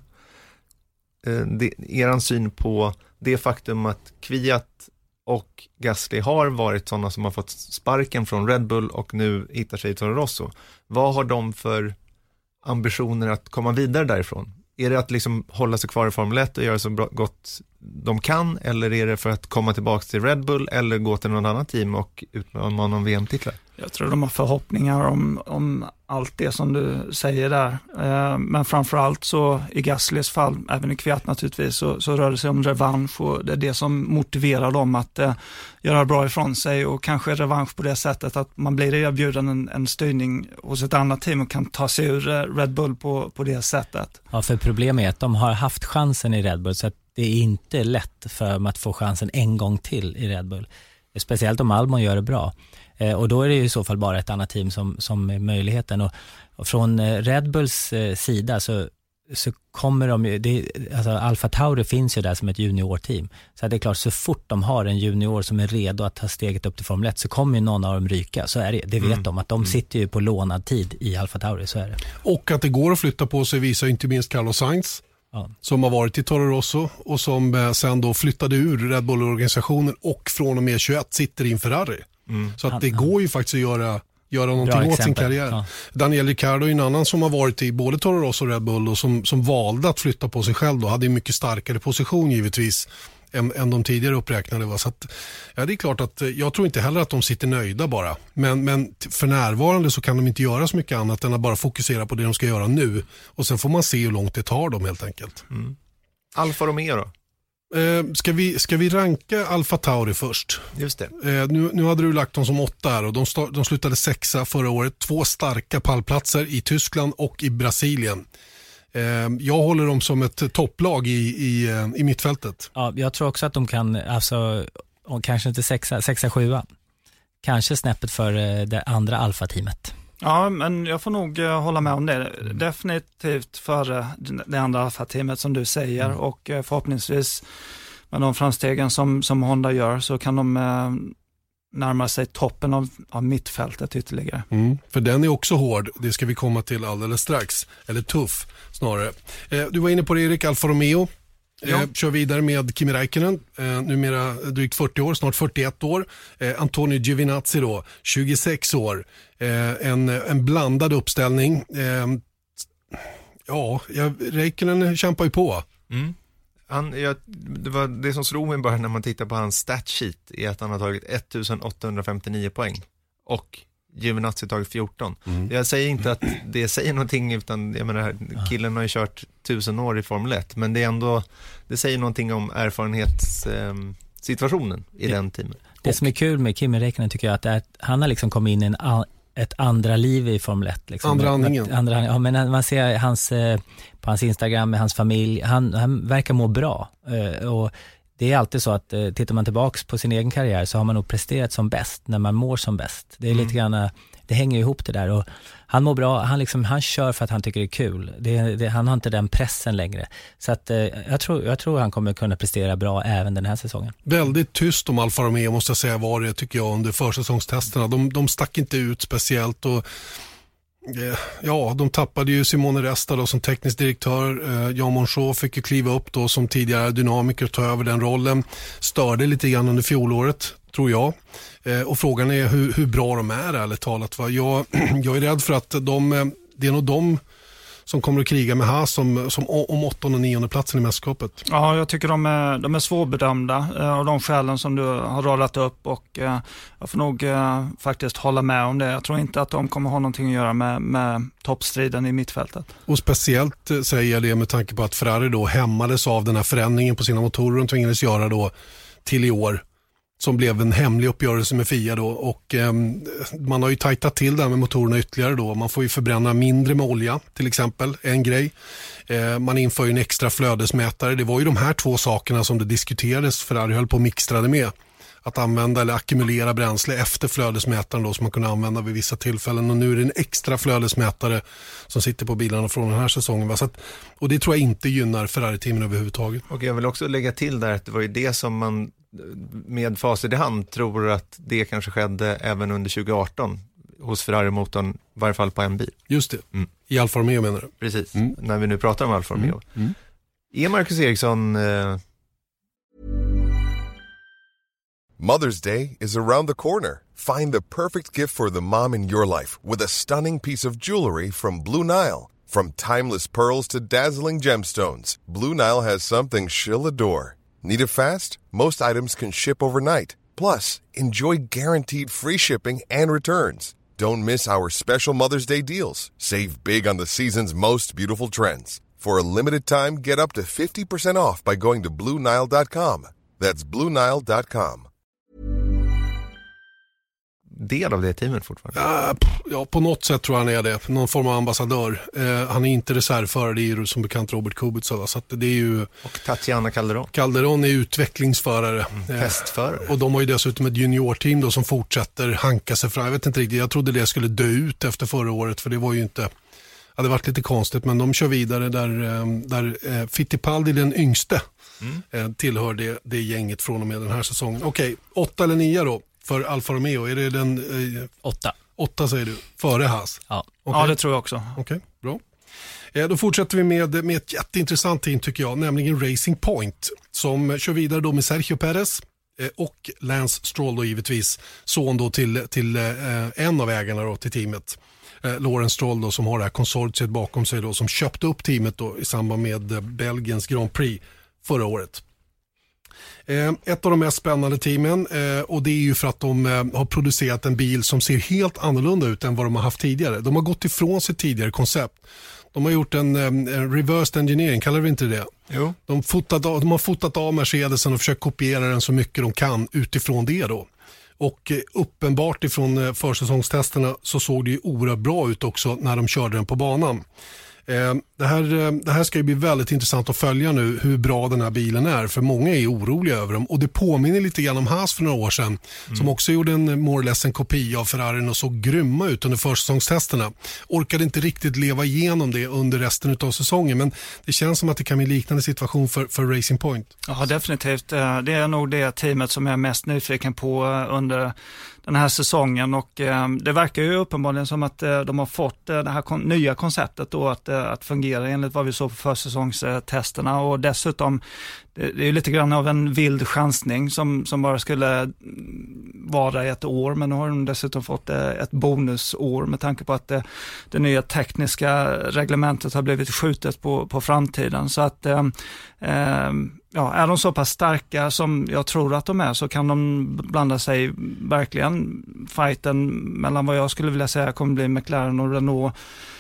eran syn på det faktum att Kvyat och Gasly har varit sådana som har fått sparken från Red Bull och nu hittar sig i Toro Rosso. Vad har de för ambitioner att komma vidare därifrån? Är det att liksom hålla sig kvar i Formel 1 och göra så gott de kan, eller är det för att komma tillbaka till Red Bull eller gå till någon annan team och utmana någon VM-titlar? Jag tror de har förhoppningar om allt det som du säger där. Men framförallt så i Gaslys fall, även i Kvyat naturligtvis, så rör det sig om revansch, och det är det som motiverar dem att göra bra ifrån sig, och kanske revansch på det sättet att man blir erbjuden en styrning hos ett annat team och kan ta sig ur Red Bull på det sättet. Ja, för problemet är att de har haft chansen i Red Bull, så att det är inte lätt för dem att få chansen en gång till i Red Bull. Speciellt om Albon gör det bra. Och då är det i så fall bara ett annat team som är möjligheten. Och från Red Bulls sida så kommer de ju, alltså Alfa Tauri finns ju där som ett juniorteam. Så det är klart, så fort de har en junior som är redo att ta steget upp till Formel 1 så kommer ju någon av dem ryka. Så är det, det vet de, att de sitter ju på lånad tid i Alfa Tauri, så är det. Och att det går att flytta på sig visar inte minst Carlos Sainz. Ja. Som har varit i Toro Rosso och som sen då flyttade ur Red Bull-organisationen och från och med 21 sitter i en Ferrari. Så att det går ju faktiskt att göra någonting åt sin karriär. Ja. Daniel Ricciardo är en annan som har varit i både Toro Rosso och Red Bull och som valde att flytta på sig själv då, hade en mycket starkare position givetvis än de tidigare uppräknade var. Så att, ja, det är klart att jag tror inte heller att de sitter nöjda bara. Men för närvarande så kan de inte göra så mycket annat än att bara fokusera på det de ska göra nu. Och sen får man se hur långt det tar dem helt enkelt. Alfa Romeo då? Ska vi ranka Alfa Tauri först? Just det. Nu hade du lagt dem som 8 här och de slutade 6 förra året. 2 starka pallplatser i Tyskland och i Brasilien. Jag håller dem som ett topplag i mittfältet. Ja, jag tror också att de kan, alltså, kanske inte 6-7, kanske snäppet för det andra Alfa-teamet. Ja, men jag får nog hålla med om det. Definitivt för det andra Alfa-teamet som du säger, och förhoppningsvis med de framstegen som Honda gör så kan de närma sig toppen av mittfältet ytterligare. För den är också hård, det ska vi komma till alldeles strax. Eller tuff snarare. Du var inne på det, Erik, Alfa Romeo. Kör vidare med Kimi Räikkönen, numera drygt 40 år, snart 41 år. Antonio Giovinazzi då, 26 år. En blandad uppställning. Räikkönen kämpar ju på. Det var det som slog mig bara när man tittar på hans statsheet är att han har tagit 1859 poäng och Giovinazzi tagit 14. Jag säger inte att det säger någonting, utan jag menar, killen har ju kört 1000 år i Formel 1, men det är ändå, det säger någonting om erfarenhetssituationen i den teamen. Det som är kul med Kimi Räikkönen tycker jag att han har liksom kommit in i ett andra liv i Formel 1. Liksom. Andra andningen. Ja, men man ser på hans Instagram med hans familj, han verkar må bra. Och det är alltid så att tittar man tillbaks på sin egen karriär så har man nog presterat som bäst när man mår som bäst. Det är lite grann, det hänger ihop det där, och han mår bra, han kör för att han tycker det är kul. Han har inte den pressen längre. Så att jag tror han kommer kunna prestera bra även den här säsongen. Väldigt tyst om Alfa Romeo måste jag säga var det, tycker jag, under försäsongstesterna. De stack inte ut speciellt, och de tappade ju Simone Resta då som teknisk direktör. Jan Monchaux fick ju kliva upp då som tidigare dynamiker och ta över den rollen. Störde lite grann under fjolåret, tror jag. Och frågan är hur bra de är, ärligt talat. Va? Jag är rädd för att det är nog de som kommer att kriga med Haas som om 8:e och 9:e platsen i mästerskapet. Ja, jag tycker de är svårbedömda av de skälen som du har radat upp, och jag får nog faktiskt hålla med om det. Jag tror inte att de kommer ha någonting att göra med toppstriden i mittfältet. Och speciellt säger jag det med tanke på att Ferrari då hämmades av den här förändringen på sina motorer de tvingades göra då till i år, som blev en hemlig uppgörelse med FIA då, och man har ju tajtat till det här med motorerna ytterligare då. Man får ju förbränna mindre med olja till exempel, en grej. Man inför ju en extra flödesmätare. Det var ju de här 2 sakerna som det diskuterades, Ferrari höll på och mixtrade med. att använda eller ackumulera bränsle efter flödesmätaren då, som man kunde använda vid vissa tillfällen, och nu är det en extra flödesmätare som sitter på bilarna från den här säsongen. Va? Så att, och det tror jag inte gynnar Ferrari-teamen överhuvudtaget. Och jag vill också lägga till där att det var ju det som man med facit i hand tror att det kanske skedde även under 2018 hos Ferrari-motorn, i varje fall på en bil. Just det, i Alfa Romeo menar du? Precis, när vi nu pratar om Alfa Romeo. Är Marcus Ericsson... Mother's Day is around the corner. Find the perfect gift for the mom in your life with a stunning piece of jewelry from Blue Nile. From timeless pearls to dazzling gemstones, Blue Nile has something she'll adore. Need it fast? Most items can ship overnight. Plus, enjoy guaranteed free shipping and returns. Don't miss our special Mother's Day deals. Save big on the season's most beautiful trends. For a limited time, get up to 50% off by going to BlueNile.com. That's BlueNile.com. del av det teamet fortfarande? Ja, på något sätt tror jag han är det. Någon form av ambassadör. Han är inte reservförare, det är ju som bekant Robert Kubica. Så att det är ju... Och Tatiana Calderon. Calderon är utvecklingsförare. Testförare. Och de har ju dessutom ett juniorteam då som fortsätter hanka sig fram. Jag vet inte riktigt, jag trodde det skulle dö ut efter förra året, för det var ju inte... Ja, det varit lite konstigt, men de kör vidare där Fittipaldi, den yngste, tillhör det gänget från och med den här säsongen. Okej, 8 eller 9 då för Alfa Romeo. Är det den... 8. 8 säger du, före Haas? Ja. Okay. Ja, det tror jag också. Okej, bra. Då fortsätter vi med ett jätteintressant team tycker jag, nämligen Racing Point, som kör vidare då med Sergio Perez och Lance Stroll då givetvis, son då till en av ägarna då till teamet. Lawrence Stroll då, som har det här konsortiet bakom sig då, som köpte upp teamet då i samband med Belgiens Grand Prix förra året. Ett av de mest spännande teamen, och det är ju för att de har producerat en bil som ser helt annorlunda ut än vad de har haft tidigare. De har gått ifrån sitt tidigare koncept. De har gjort en reversed engineering, kallar vi inte det? Jo. De har fotat av Mercedesen och försökt kopiera den så mycket de kan utifrån det då. Och uppenbart ifrån försäsongstesterna så såg det ju oerhört bra ut också när de körde den på banan. Det här ska ju bli väldigt intressant att följa nu hur bra den här bilen är, för många är oroliga över dem, och det påminner lite grann om Haas för några år sedan som också gjorde en more or less en kopia av Ferrarin och såg grymma ut under försäsongstesterna. Orkade inte riktigt leva igenom det under resten av säsongen, men det känns som att det kan bli en liknande situation för Racing Point. Ja, definitivt. Det är nog det teamet som jag är mest nyfiken på under den här säsongen, och det verkar ju uppenbarligen som att de har fått det här nya konceptet då att fungera enligt vad vi såg på försäsongstesterna, och dessutom det är ju lite grann av en vild chansning som bara skulle vara i ett år, men nu har de dessutom fått ett bonusår med tanke på att det nya tekniska reglementet har blivit skjutet på framtiden, så att ja, är de så pass starka som jag tror att de är, så kan de blanda sig verkligen fighten mellan vad jag skulle vilja säga kommer bli McLaren och Renault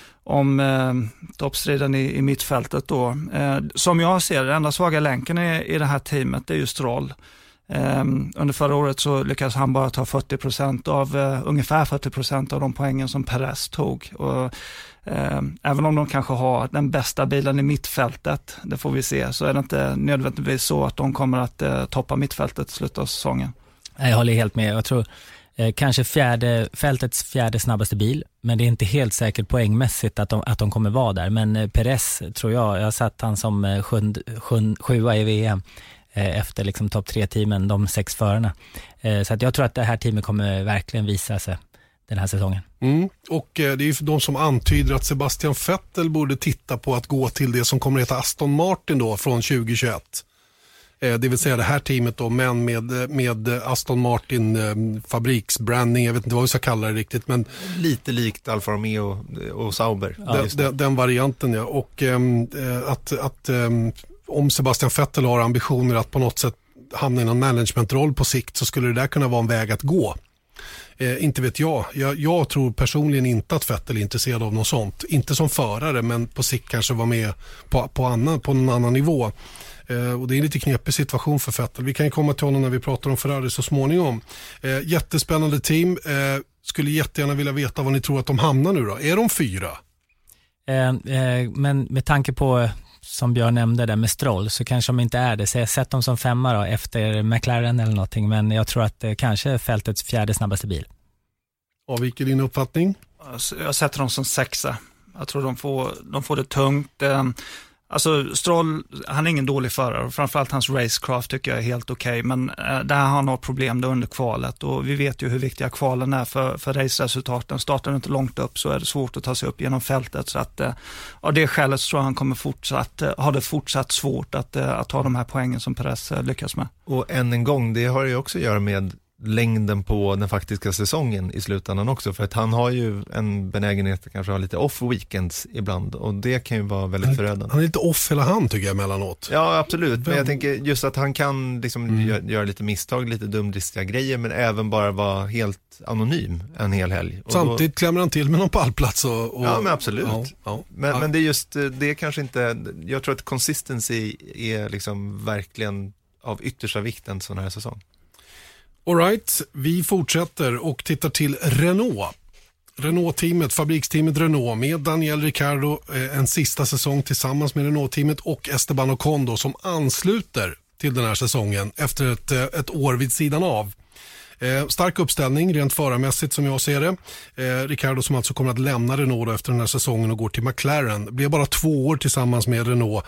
om toppstriden i mittfältet då. Som jag ser det, enda svaga länken i det här teamet är ju Stroll. Under förra året så lyckades han bara ta 40% av ungefär 40% av de poängen som Perez tog, och även om de kanske har den bästa bilen i mittfältet, det får vi se, så är det inte nödvändigtvis så att de kommer att toppa mittfältet i slutet av säsongen. Jag håller helt med. Jag tror kanske fältets fjärde snabbaste bil, men det är inte helt säkert poängmässigt att de kommer vara där. Men Perez tror jag har satt han som sjua i VM efter liksom topp 3-teamen, de 6 förarna. Så att jag tror att det här teamet kommer verkligen visa sig den här säsongen. Och det är ju de som antyder att Sebastian Vettel borde titta på att gå till det som kommer att heta Aston Martin då från 2021. Det vill säga det här teamet då, men med Aston Martin fabriksbranding, jag vet inte vad vi ska kalla det riktigt, men lite likt Alfa Romeo och Sauber. Den varianten, ja. Och att om Sebastian Vettel har ambitioner att på något sätt hamna i någon managementroll på sikt, så skulle det där kunna vara en väg att gå. Inte vet jag. Jag tror personligen inte att Vettel är intresserad av något sånt. Inte som förare, men på sikt kanske vara med på någon annan nivå. Och det är en lite knepig situation för Vettel. Vi kan ju komma till honom när vi pratar om Ferrari så småningom. Jättespännande team. Skulle jättegärna vilja veta vad ni tror att de hamnar nu då. Är de 4? Men med tanke på som Björn nämnde där med Stroll, så kanske de inte är det. Så jag sett dem som 5 då, efter McLaren eller någonting, men jag tror att det kanske är fältets 4:e snabbaste bil. Avviker din uppfattning? Jag sätter dem som 6. Jag tror de får det tungt. Alltså Stroll, han är ingen dålig förare, framförallt hans racecraft tycker jag är helt okej, men där har han något problem då under kvalet, och vi vet ju hur viktiga kvalen är för raceresultaten. Startar du inte långt upp så är det svårt att ta sig upp genom fältet, så att av det skälet så tror jag han kommer ha det fortsatt svårt att ta de här poängen som Perez lyckas med. Och än en gång, det har ju också att göra med längden på den faktiska säsongen i slutändan också, för att han har ju en benägenhet att kanske ha lite off-weekends ibland, och det kan ju vara väldigt förödande. Han är lite off hela han tycker jag mellanåt. Ja, absolut, men jag tänker just att han kan liksom göra lite misstag, lite dumdristiga grejer, men även bara vara helt anonym en hel helg. Och samtidigt klämmer han till med någon pallplats. Ja, men absolut. Ja. Men det är just, det är kanske inte, jag tror att consistency är liksom verkligen av yttersta vikt en sån här säsong. All right, vi fortsätter och tittar till Renault. Renault-teamet, fabriksteamet Renault med Daniel Ricciardo en sista säsong tillsammans med Renault-teamet och Esteban Ocon då, som ansluter till den här säsongen efter ett år vid sidan av. Stark uppställning rent förarmässigt som jag ser det. Ricciardo som alltså kommer att lämna Renault efter den här säsongen och går till McLaren. Det blev bara 2 år tillsammans med Renault.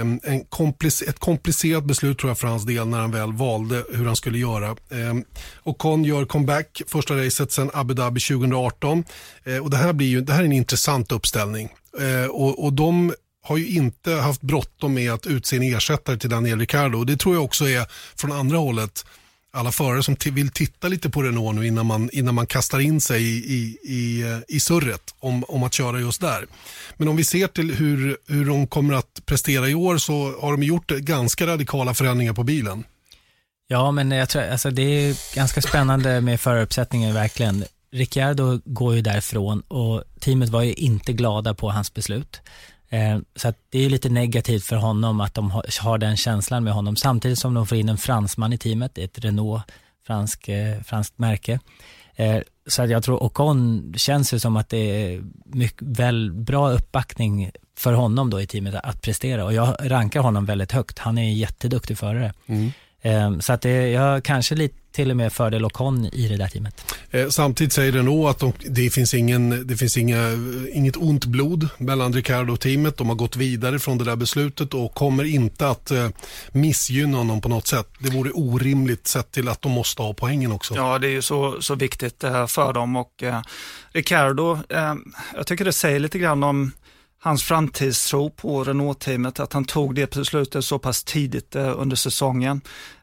Ett komplicerat beslut tror jag för hans del när han väl valde hur han skulle göra. Ocon gör comeback första racet sedan Abu Dhabi 2018. Och det här är en intressant uppställning. Och de har ju inte haft bråttom med att utse en ersättare till Daniel Ricciardo. Och det tror jag också är från andra hållet. Alla förare som vill titta lite på Renault nu innan man kastar in sig i surret om att köra just där. Men om vi ser till hur de kommer att prestera i år, så har de gjort ganska radikala förändringar på bilen. Ja, men jag tror, alltså, det är ganska spännande med föraruppsättningen verkligen. Ricciardo går ju därifrån och teamet var ju inte glada på hans beslut. Så att det är lite negativt för honom att de har den känslan med honom, samtidigt som de får in en fransman i teamet, ett Renault franskt märke. Så att jag tror Ocon känns ju som att det är väl bra uppbackning för honom då i teamet att prestera, och jag rankar honom väldigt högt. Han är en jätteduktig förare. Så att jag kanske lite till och med fördel Ocon i det där teamet. Samtidigt säger Renault att det finns inget ont blod mellan Ricciardo och teamet. De har gått vidare från det där beslutet och kommer inte att missgynna honom på något sätt. Det vore orimligt sett till att de måste ha poängen också. Ja, det är ju så viktigt för dem, och Ricciardo, jag tycker det säger lite grann om hans framtidstro på Renault-teamet, att han tog det beslutet så pass tidigt under säsongen.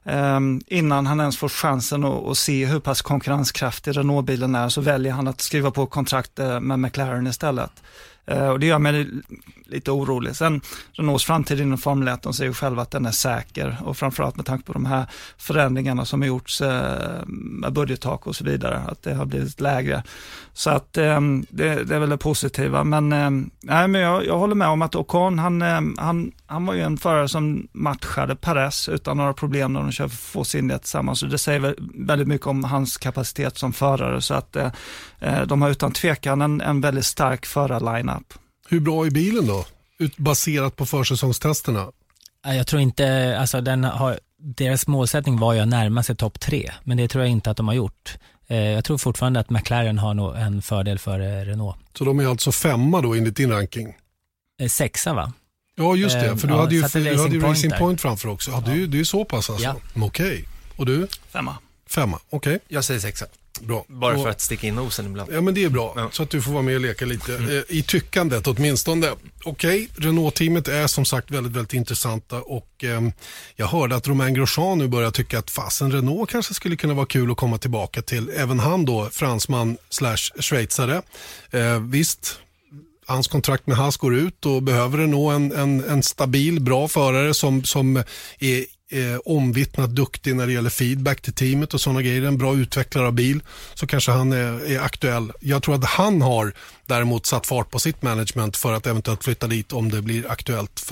Innan han ens får chansen att se hur pass konkurrenskraftig Renault-bilen är, så väljer han att skriva på kontrakt med McLaren istället. Och det gör mig lite orolig. Sen Renaults framtid inom Formel 1, de säger ju själva att den är säker, och framförallt med tanke på de här förändringarna som har gjorts med budgettak och så vidare, att det har blivit lägre. Så att det är väl det positiva. Men jag håller med om att Ocon, han var ju en förare som matchade Perez utan några problem när de kör få sin del tillsammans. Så det säger väldigt mycket om hans kapacitet som förare, så att de har utan tvekan en väldigt stark förarline-up. Hur bra är bilen då? Baserat på försäsongstesterna? Jag tror inte, alltså deras målsättning var ju att närma sig topp 3, men det tror jag inte att de har gjort. Jag tror fortfarande att McLaren har nog en fördel för Renault. Så de är alltså 5 då enligt din ranking? 6 va? Ja just det, för du hade ju Racing Point framför också. Ja, du är så pass alltså. Ja. Okej. Och du? 5, okej. Jag säger 6. Bra. Bara för att sticka in nosen ibland. Ja, men det är bra. Så att du får vara med och leka lite i tyckandet åtminstone. Okej, Renault-teamet är som sagt väldigt, väldigt intressanta, och jag hörde att Romain Grosjean nu börjar tycka att fasen Renault kanske skulle kunna vara kul att komma tillbaka till. Även han då, fransman / schweizare. Visst, hans kontrakt med Haas går ut, och behöver Renault en stabil, bra förare som är omvittnat duktig när det gäller feedback till teamet och sådana grejer, en bra utvecklare av bil, så kanske han är aktuell. Jag tror att han har däremot satt fart på sitt management för att eventuellt flytta dit om det blir aktuellt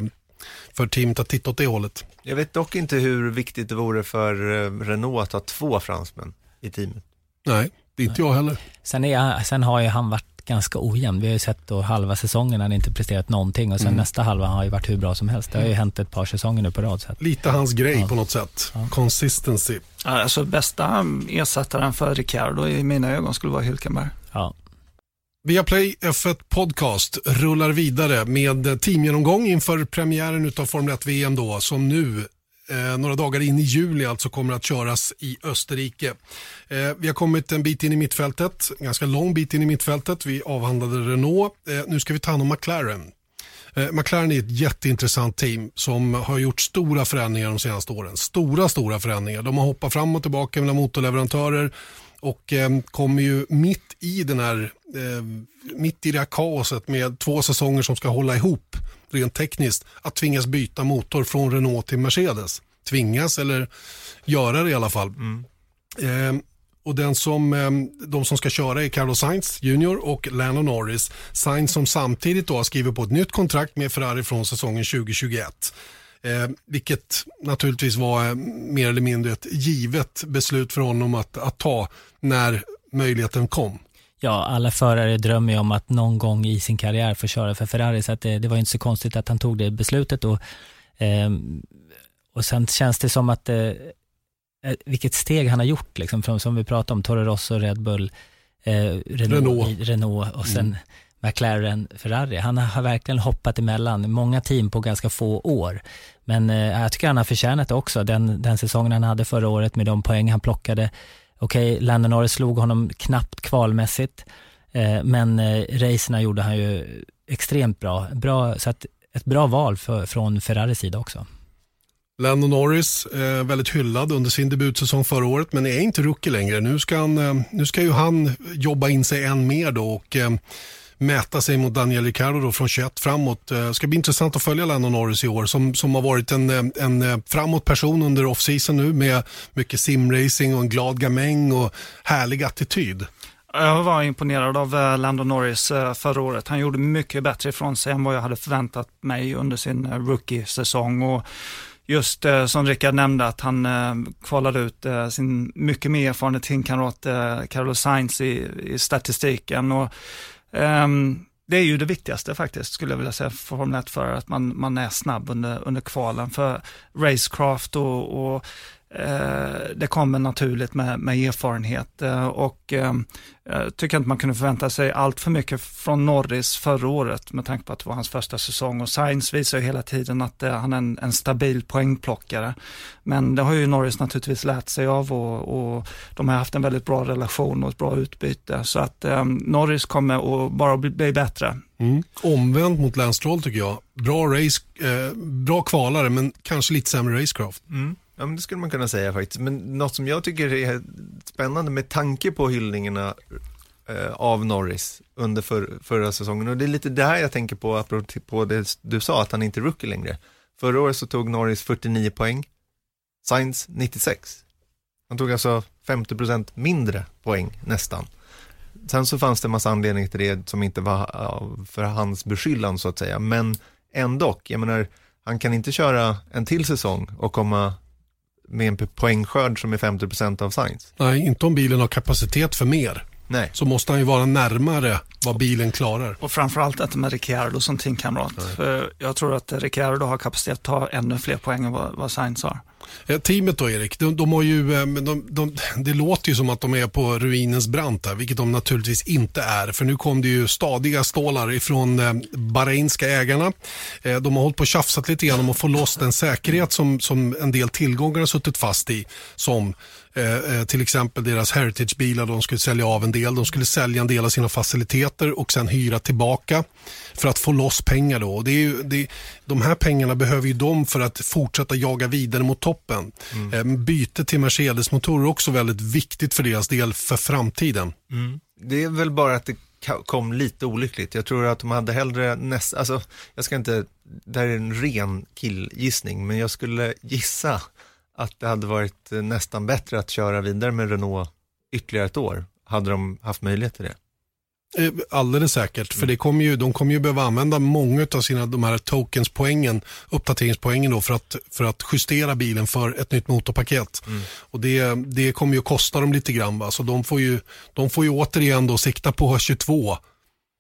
för teamet att titta åt det hållet. Jag vet dock inte hur viktigt det vore för Renault att ha 2 fransmän i teamet. Nej, det är inte jag heller. Sen har ju han varit ganska ojämn. Vi har ju sett då halva säsongen han inte presterat någonting och sen nästa halva har ju varit hur bra som helst. Det har ju hänt ett par säsonger nu på rad. Så att... Lite hans grej på något sätt. Consistency. Alltså bästa ersättaren för Ricardo i mina ögon skulle vara Hülkenberg. Ja. Viaplay F1 Podcast rullar vidare med teamgenomgång inför premiären utav Formel 1 VM då, som nu några dagar in i juli alltså kommer att köras i Österrike. Vi har kommit en bit in i mittfältet, en ganska lång bit in i mittfältet. Vi avhandlade Renault. Nu ska vi ta hand om McLaren. McLaren är ett jätteintressant team som har gjort stora förändringar de senaste åren. Stora förändringar. De har hoppat fram och tillbaka mellan motorleverantörer och kommer ju mitt i det här kaoset med 2 säsonger som ska hålla ihop rent tekniskt, att tvingas byta motor från Renault till Mercedes. Tvingas eller göra det i alla fall. Och de som ska köra är Carlos Sainz Jr. och Lando Norris. Sainz som samtidigt då har skrivit på ett nytt kontrakt med Ferrari från säsongen 2021. Vilket naturligtvis var mer eller mindre ett givet beslut för honom att ta när möjligheten kom. Ja, alla förare drömmer ju om att någon gång i sin karriär få köra för Ferrari, så att det var inte så konstigt att han tog det beslutet. Och sen känns det som att vilket steg han har gjort liksom, från, som vi pratade om, Toro Rosso, Red Bull, Renault och sen McLaren, Ferrari. Han har verkligen hoppat emellan många team på ganska få år. Men jag tycker han har förtjänat det också. Den säsongen han hade förra året med de poäng han plockade. Okej, Lando Norris slog honom knappt kvalmässigt. Men racerna gjorde han ju extremt bra. Så att ett bra val från Ferraris sida också. Lando Norris väldigt hyllad under sin debutsäsong förra året, men är inte rookie längre. Nu ska ju han jobba in sig än mer då och mäta sig mot Daniel Ricciardo då från 21 framåt. Det ska bli intressant att följa Lando Norris i år som har varit en framåt person under off-season nu med mycket simracing och en glad gamäng och härlig attityd. Jag var imponerad av Lando Norris förra året. Han gjorde mycket bättre ifrån sig än vad jag hade förväntat mig under sin rookie-säsong. Och just som Rickard nämnde, att han kvalade ut sin mycket mer erfarna teamkamrat Carlos Sainz i statistiken. Och det är ju det viktigaste faktiskt, skulle jag vilja säga, för Formel 1, för att man är snabb under kvalen. För racecraft och det kommer naturligt med erfarenhet, och jag tycker inte man kunde förvänta sig allt för mycket från Norris förra året med tanke på att det var hans första säsong, och Sainz visar ju hela tiden att han är en stabil poängplockare, men det har ju Norris naturligtvis lärt sig av, och de har haft en väldigt bra relation och ett bra utbyte, så att Norris kommer att bara bli bättre. Omvänt mot Lance Stroll tycker jag. Bra kvalare, men kanske lite sämre racecraft. Ja, men det skulle man kunna säga faktiskt. Men något som jag tycker är spännande med tanke på hyllningarna av Norris under förra säsongen, och det är lite där jag tänker på det du sa, att han inte är rookie längre. Förra året så tog Norris 49 poäng, Sainz 96. Han tog alltså 50% mindre poäng nästan. Sen så fanns det en massa anledningar till det som inte var för hans beskyllan så att säga, men ändå, jag menar, han kan inte köra en till säsong och komma med en poängskörd som är 50% av Sainz. Nej, inte om bilen har kapacitet för mer. Nej. Så måste han ju vara närmare vad bilen klarar. Och framförallt att med Ricciardo som teamkamrat. För jag tror att Ricciardo har kapacitet att ta ännu fler poäng än vad Sainz har. Teamet då, Erik, de har ju, det låter ju som att de är på ruinens brant här, vilket de naturligtvis inte är, för nu kom det ju stadiga stålar ifrån bahrainska ägarna. De har hållit på och tjafsat lite grann om att få loss den säkerhet som en del tillgångar har suttit fast i, som till exempel deras heritage-bilar. De skulle sälja av en del, de skulle sälja en del av sina faciliteter och sen hyra tillbaka för att få loss pengar då. Och de här pengarna behöver ju de för att fortsätta jaga vidare mot toppen. Byte till Mercedes-motorer är också väldigt viktigt för deras del för framtiden. Det är väl bara att det kom lite olyckligt. Jag tror att de hade hellre alltså, jag ska inte, det här är en ren killgissning, men jag skulle gissa att det hade varit nästan bättre att köra vidare med Renault ytterligare ett år. Hade de haft möjlighet till det? Alldeles säkert, för de kommer ju behöva använda många av de här tokens-poängen, uppdateringspoängen då, för att justera bilen för ett nytt motorpaket. Och det kommer ju kosta dem lite grann, va? Så de får ju återigen då sikta på 22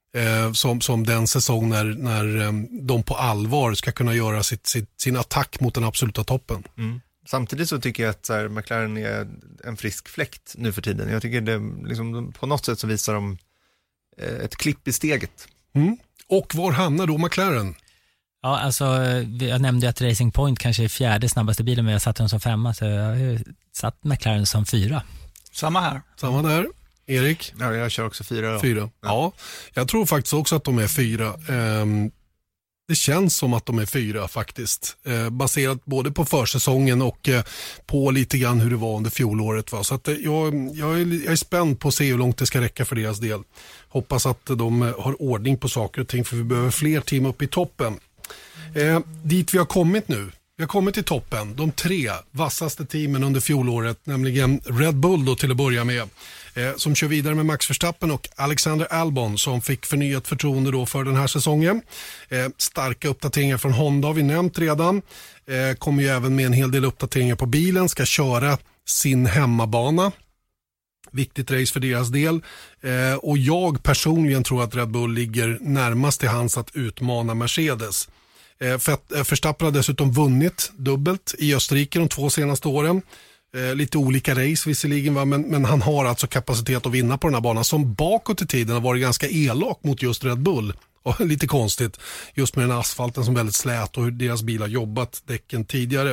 som den säsong när de på allvar ska kunna göra sin attack mot den absoluta toppen. Samtidigt så tycker jag att så här, McLaren är en frisk fläkt nu för tiden. Jag tycker det liksom, på något sätt så visar de ett klipp i steget. Och var hamnar då McLaren? Ja, alltså jag nämnde att Racing Point kanske är 4:e snabbaste bilen, men jag satte den som 5:a, så jag har satt McLaren som 4. Samma här. Samma där. Erik? Ja, jag kör också 4. 4. Ja, jag tror faktiskt också att de är 4. Det känns som att de är 4 faktiskt. Baserat både på försäsongen och på lite grann hur det var under fjolåret. Va? Så att jag är spänd på att se hur långt det ska räcka för deras del. Hoppas att de har ordning på saker och ting, för vi behöver fler team upp i toppen. Dit vi har kommit nu. Vi har kommit till toppen. De 3 vassaste teamen under fjolåret, nämligen Red Bull då till att börja med. Som kör vidare med Max Verstappen och Alexander Albon som fick förnyat förtroende då för den här säsongen. Starka uppdateringar från Honda har vi nämnt redan. Kommer ju även med en hel del uppdateringar på bilen. Ska köra sin hemmabana. Viktigt race för deras del. Och jag personligen tror att Red Bull ligger närmast till hands att utmana Mercedes. Verstappen har dessutom vunnit dubbelt i Österrike de 2 senaste åren. Lite olika race visserligen, va? Men han har alltså kapacitet att vinna på den här banan som bakåt i tiden har varit ganska elak mot just Red Bull. Och lite konstigt just med den asfalten som är väldigt slät och hur deras bil har jobbat däcken tidigare.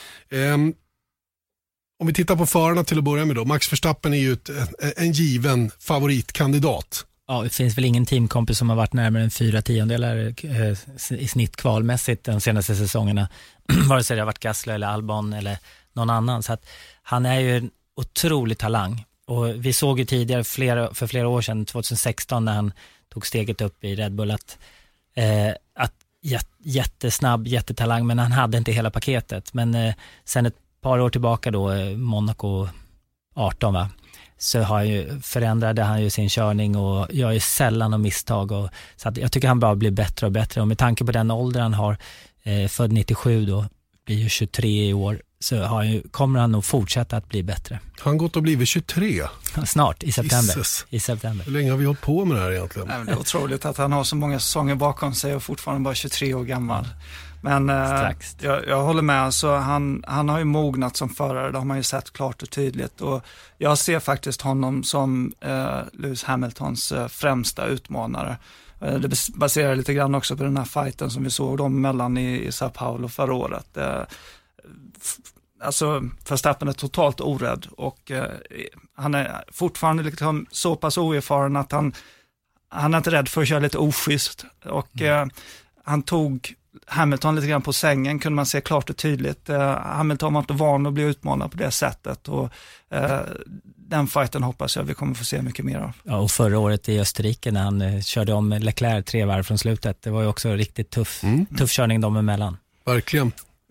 Om vi tittar på förarna till att börja med då. Max Verstappen är ju en given favoritkandidat. Ja, det finns väl ingen teamkompis som har varit närmare än 4/10 i snitt kvalmässigt de senaste säsongerna. Vare sig det har varit Gasly eller Albon eller någon annan. Så att han är ju en otrolig talang. Och vi såg ju tidigare för flera år sedan, 2016, när han tog steget upp i Red Bull, att jättesnabb, jättetalang, men han hade inte hela paketet. Men sen ett par år tillbaka då, Monaco 18 va, så förändrade han ju sin körning och gör ju sällan någon misstag. Och, så att jag tycker han bara blir bättre och bättre. Och med tanke på den ålder han har, född 97 då, blir ju 23 i år, så kommer han nog fortsätta att bli bättre. Han gått och blivit 23? Snart, i september. Hur länge har vi hållit på med det här egentligen? Nej, det är otroligt att han har så många säsonger bakom sig och fortfarande bara 23 år gammal. Men jag håller med, alltså, han har ju mognat som förare, det har man ju sett klart och tydligt. Och jag ser faktiskt honom som Lewis Hamiltons främsta utmanare. Det baserar lite grann också på den här fighten som vi såg dem mellan i Sao Paulo förra året. Alltså Verstappen är totalt orädd och han är fortfarande liksom så pass oerfaren att han är inte rädd för att köra lite oschysst. Och han tog Hamilton lite grann på sängen, kunde man se klart och tydligt. Hamilton var inte van att bli utmanad på det sättet och den fighten hoppas jag vi kommer få se mycket mer av. Ja, och förra året i Österrike när han körde om Leclerc 3 varv från slutet, det var ju också riktigt tuff körning dem emellan. Verkligen.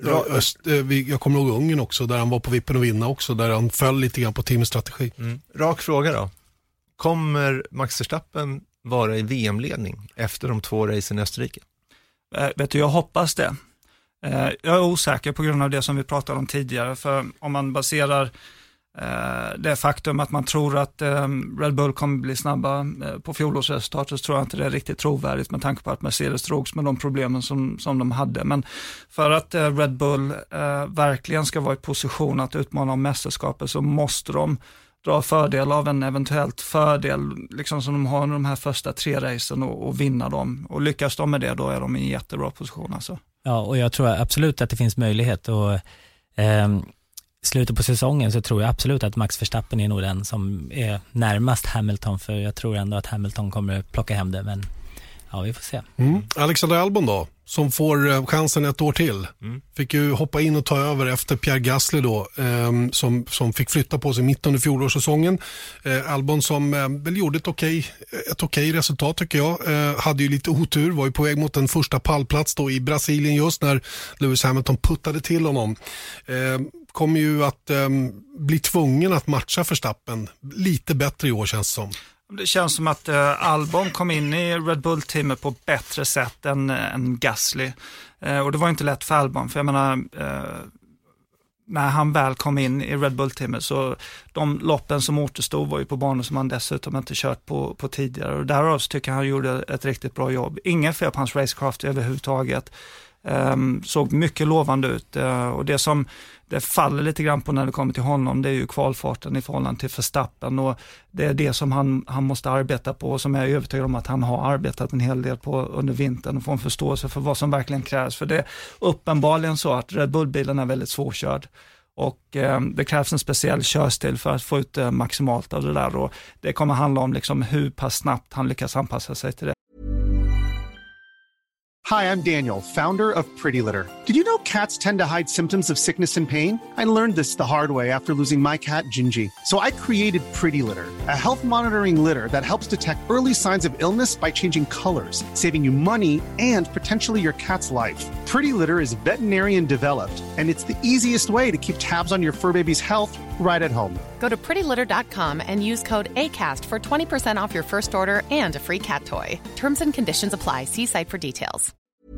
Jag kommer ihåg Ungern också, där han var på vippen att vinna också, där han föll lite grann på teamstrategi. Rak fråga då. Kommer Max Verstappen vara i VM-ledning efter de 2 racen i Österrike? Vet du, jag hoppas det. Jag är osäker på grund av det som vi pratade om tidigare, för om man baserar det faktum att man tror att Red Bull kommer bli snabba på fjolårsresultatet, så tror jag inte det är riktigt trovärdigt med tanke på att Mercedes drogs med de problemen som de hade. Men för att Red Bull verkligen ska vara i position att utmana om mästerskapet, så måste de dra fördel av en eventuellt fördel liksom som de har under de här första 3 racen och vinna dem. Och lyckas de med det, då är de i en jättebra position alltså. Ja, och jag tror absolut att det finns möjlighet, och slutet på säsongen så tror jag absolut att Max Verstappen är nog den som är närmast Hamilton, för jag tror ändå att Hamilton kommer plocka hem det, men ja, vi får se. Alexander Albon då, som får chansen ett år till. Fick ju hoppa in och ta över efter Pierre Gasly då, som fick flytta på sig mitt under fjolårssäsongen. Albon som väl gjorde ett okej resultat tycker jag. Hade ju lite otur, var ju på väg mot en första pallplats då i Brasilien just när Lewis Hamilton puttade till honom. Kommer ju att bli tvungen att matcha Verstappen lite bättre i år, känns som. Det känns som att Albon kom in i Red Bull-teamet på bättre sätt än Gasly. Och det var inte lätt för Albon, för jag menar när han väl kom in i Red Bull-teamet, så de loppen som återstod var ju på banor som han dessutom inte kört på tidigare, och därav tycker jag han gjorde ett riktigt bra jobb. Ingen fel på hans racecraft överhuvudtaget. Såg mycket lovande ut, och det som det faller lite grann på när det kommer till honom, det är ju kvalfarten i förhållande till Verstappen, och det är det som han måste arbeta på, och som jag är övertygad om att han har arbetat en hel del på under vintern, och få en förståelse för vad som verkligen krävs, för det är uppenbarligen så att Red Bull-bilen är väldigt svårkörd, och det krävs en speciell körstil för att få ut maximalt av det där, och det kommer handla om liksom hur pass snabbt han lyckas anpassa sig till det. Hi, I'm Daniel, founder of Pretty Litter. Did you know cats tend to hide symptoms of sickness and pain? I learned this the hard way after losing my cat, Gingy. So I created Pretty Litter, a health monitoring litter that helps detect early signs of illness by changing colors, saving you money and potentially your cat's life. Pretty Litter is veterinarian developed, and it's the easiest way to keep tabs on your fur baby's health right at home. Go to prettylitter.com and use code ACAST for 20% off your first order and a free cat toy. Terms and conditions apply. See site for details.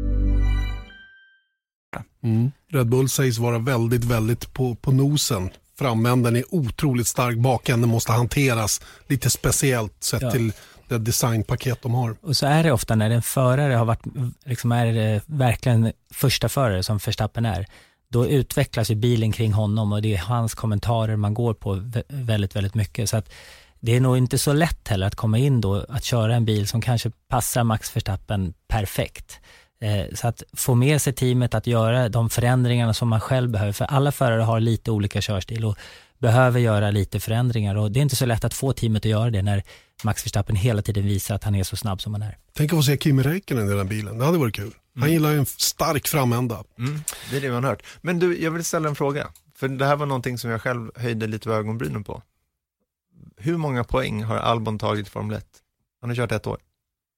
Red Bull sägs vara väldigt, väldigt på nosen. Framänden är otroligt stark, bakänden måste hanteras lite speciellt sett till det designpaket de har. Och så är det ofta när en förare har varit, liksom är verkligen första förare som Verstappen är. Då utvecklas ju bilen kring honom, och det är hans kommentarer man går på väldigt, väldigt mycket. Så att det är nog inte så lätt heller att komma in då att köra en bil som kanske passar Max Verstappen perfekt. Så att få med sig teamet att göra de förändringarna som man själv behöver. För alla förare har lite olika körstil och behöver göra lite förändringar. Och det är inte så lätt att få teamet att göra det när Max Verstappen hela tiden visar att han är så snabb som han är. Tänk att få se Kimi Räikkönen i den bilen. Det hade varit kul. Han gillar ju en stark framända. Det är det man har hört. Men du, jag vill ställa en fråga. För det här var någonting som jag själv höjde lite vid ögonbrynen på. Hur många poäng har Albon tagit i Formel 1? Han har kört 1 år.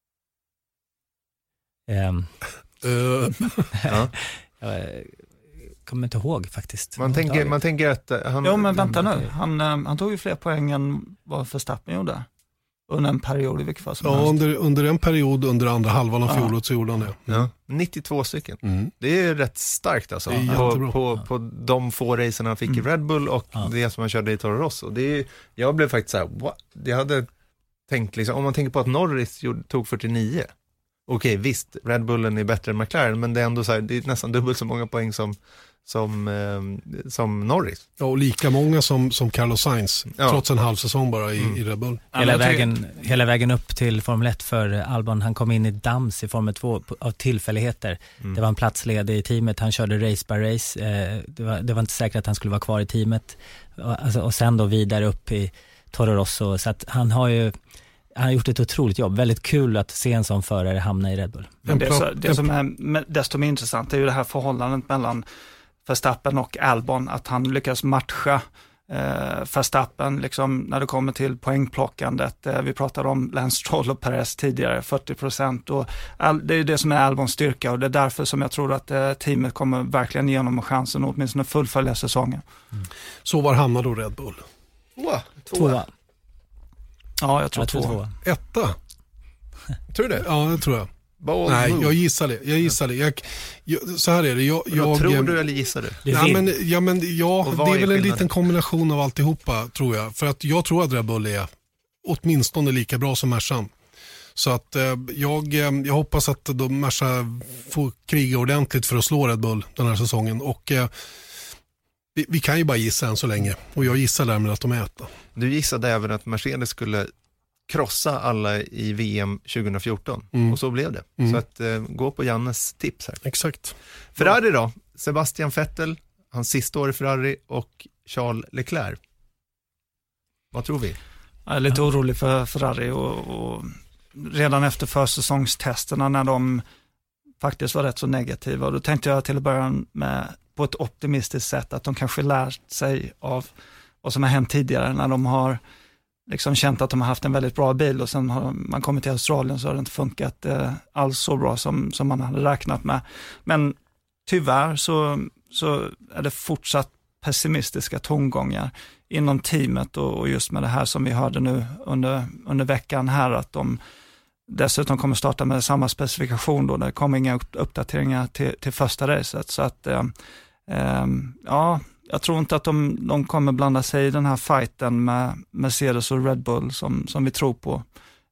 Jag kommer inte ihåg faktiskt. Man tänker att han... Jo, men vänta nu. Han tog ju fler poäng än vad Verstappen gjorde. Under en period i vilket fall som helst. Under en period under andra halvan av fjolåret så gjorde han det. Ja, 92 stycken. Det är rätt starkt alltså. På de få racerna han fick i Red Bull och det som han körde i Toro Rosso. Jag blev faktiskt så här, jag hade tänkt liksom, om man tänker på att Norris tog 49. Okej, visst, Red Bullen är bättre än McLaren, men det är ändå så här, det är nästan dubbelt så många poäng som Norris. Ja, och lika många som Carlos Sainz, trots en halv säsong bara i Red Bull. Hela vägen upp till Formel 1 för Albon, han kom in i dams i Formel 2 av tillfälligheter. Det var en platsled i teamet, han körde race by race, det var inte säkert att han skulle vara kvar i teamet. Och sen då vidare upp i Toro Rosso, så att han har gjort ett otroligt jobb. Väldigt kul att se en sån förare hamna i Red Bull. Det som är desto mer intressant är ju det här förhållandet mellan Verstappen och Albon, att han lyckas matcha Verstappen liksom, när det kommer till poängplockandet. Vi pratade om Lance Stroll och Perez tidigare, 40%, och det är det som är Albons styrka, och det är därför som jag tror att teamet kommer verkligen igenom chansen och åtminstone fullfölja säsongen. Så var hamnar då Red Bull? Tvåa. Ja, jag tror 2. 1. Tror du det? Ja, det tror jag. Nej, jag gissar det. Så här är det. Tror du eller gissar du? Det är väl en liten kombination av alltihopa, tror jag. För att jag tror att Red Bull är åtminstone lika bra som Mercan. Så att jag hoppas att Merca får kriga ordentligt för att slå Red Bull den här säsongen. Och vi kan ju bara gissa än så länge. Och jag gissar därmed att de är 1. Du gissade även att Mercedes skulle krossa alla i VM 2014. Och så blev det. Så att gå på Jannes tips här. Exakt. Ferrari då? Sebastian Vettel, hans sista år i Ferrari, och Charles Leclerc. Vad tror vi? Jag är lite orolig för Ferrari, och redan efter försäsongstesterna när de faktiskt var rätt så negativa, och då tänkte jag till att börja med på ett optimistiskt sätt att de kanske lärt sig av vad som har hänt tidigare när de har liksom känt att de har haft en väldigt bra bil, och sen har man kommit till Australien så har det inte funkat alls så bra som man hade räknat med. Men tyvärr så är det fortsatt pessimistiska tongångar inom teamet, och just med det här som vi hörde nu under veckan här, att de dessutom kommer starta med samma specifikation då. Det kommer inga uppdateringar till första racet, så att jag tror inte att de kommer blanda sig i den här fighten med Mercedes och Red Bull som vi tror på.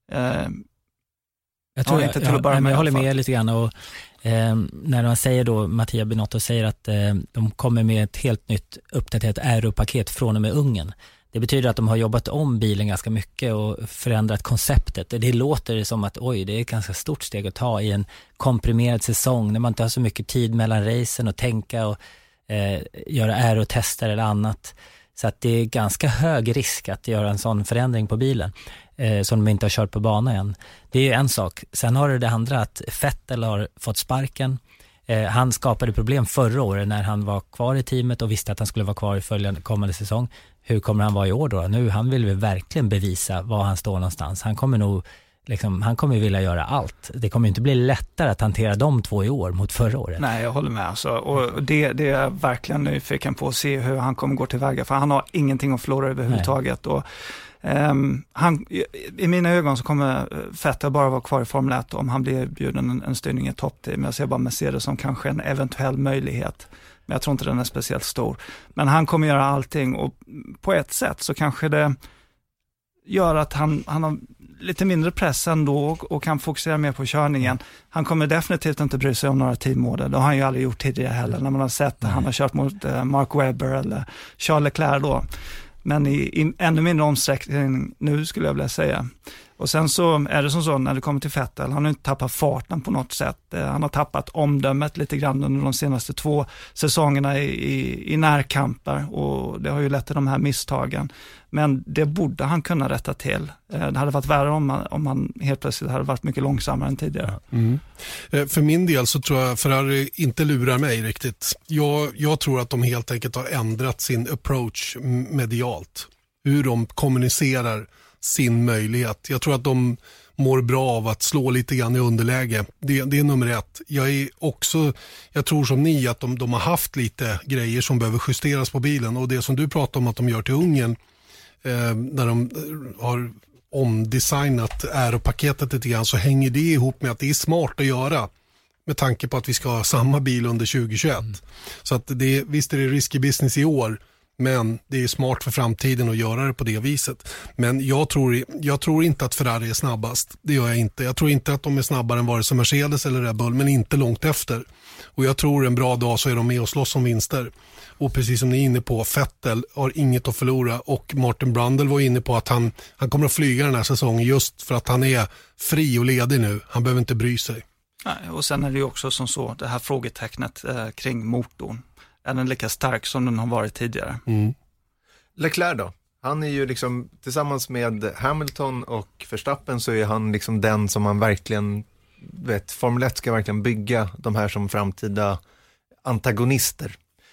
Jag håller med lite grann, och när man säger då, Mattia Binotto säger att de kommer med ett helt nytt uppdaterat aeropaket från och med Ungern. Det betyder att de har jobbat om bilen ganska mycket och förändrat konceptet. Det låter som att det är ett ganska stort steg att ta i en komprimerad säsong när man inte har så mycket tid mellan racen och tänka och göra aerotester eller annat. Så att det är ganska hög risk att göra en sån förändring på bilen som de inte har kört på bana än. Det är en sak. Sen har det andra att Vettel har fått sparken. Han skapade problem förra året när han var kvar i teamet och visste att han skulle vara kvar i kommande säsong. Hur kommer han vara i år då? Nu han vill väl verkligen bevisa var han står någonstans. Han kommer vilja göra allt. Det kommer inte bli lättare att hantera de 2 i år mot förra året. Nej, jag håller med. Alltså. Och det är jag verkligen nyfiken på att se hur han kommer gå tillväga. För han har ingenting att förlora överhuvudtaget. Och, i mina ögon så kommer Vettel bara vara kvar i Formel 1 om han blir erbjuden en styrning i toppteam. Jag ser bara Mercedes som kanske en eventuell möjlighet. Men jag tror inte den är speciellt stor. Men han kommer göra allting, och på ett sätt så kanske det gör att han har lite mindre press ändå och kan fokusera mer på körningen. Han kommer definitivt inte bry sig om några teamorder. Det har han ju aldrig gjort tidigare heller. När man har sett att han har kört mot Mark Webber eller Charles Leclerc då. Men i ännu mindre omsträckning nu, skulle jag vilja säga. Och sen så är det som så när det kommer till Vettel, han har inte tappat farten på något sätt. Han har tappat omdömet lite grann under de senaste 2 säsongerna i närkamper, och det har ju lett till de här misstagen. Men det borde han kunna rätta till. Det hade varit värre om han helt plötsligt hade varit mycket långsammare än tidigare. För min del så tror jag Ferrari inte lurar mig riktigt. Jag tror att de helt enkelt har ändrat sin approach medialt. Hur de kommunicerar sin möjlighet. Jag tror att de mår bra av att slå lite grann i underläge. Det är nummer 1. Jag tror som ni att de har haft lite grejer som behöver justeras på bilen, och det som du pratar om att de gör till Ungern, när de har omdesignat aeropaketet lite grann, så hänger det ihop med att det är smart att göra med tanke på att vi ska ha samma bil under 2021. Så att visst är det risky business i år, men det är smart för framtiden att göra det på det viset. Men jag tror inte att Ferrari är snabbast. Det gör jag inte. Jag tror inte att de är snabbare än vare sig Mercedes eller Red Bull, men inte långt efter. Och jag tror en bra dag så är de med och slåss om vinster. Och precis som ni är inne på, Vettel har inget att förlora, och Martin Brundle var inne på att han kommer att flyga den här säsongen just för att han är fri och ledig nu. Han behöver inte bry sig. Nej, och sen är det ju också som så, det här frågetecknet kring motorn. Är den lika stark som den har varit tidigare? Leclerc då? Han är ju liksom, tillsammans med Hamilton och Verstappen, så är han liksom den som man verkligen Formel 1 ska verkligen bygga de här som framtida antagonister.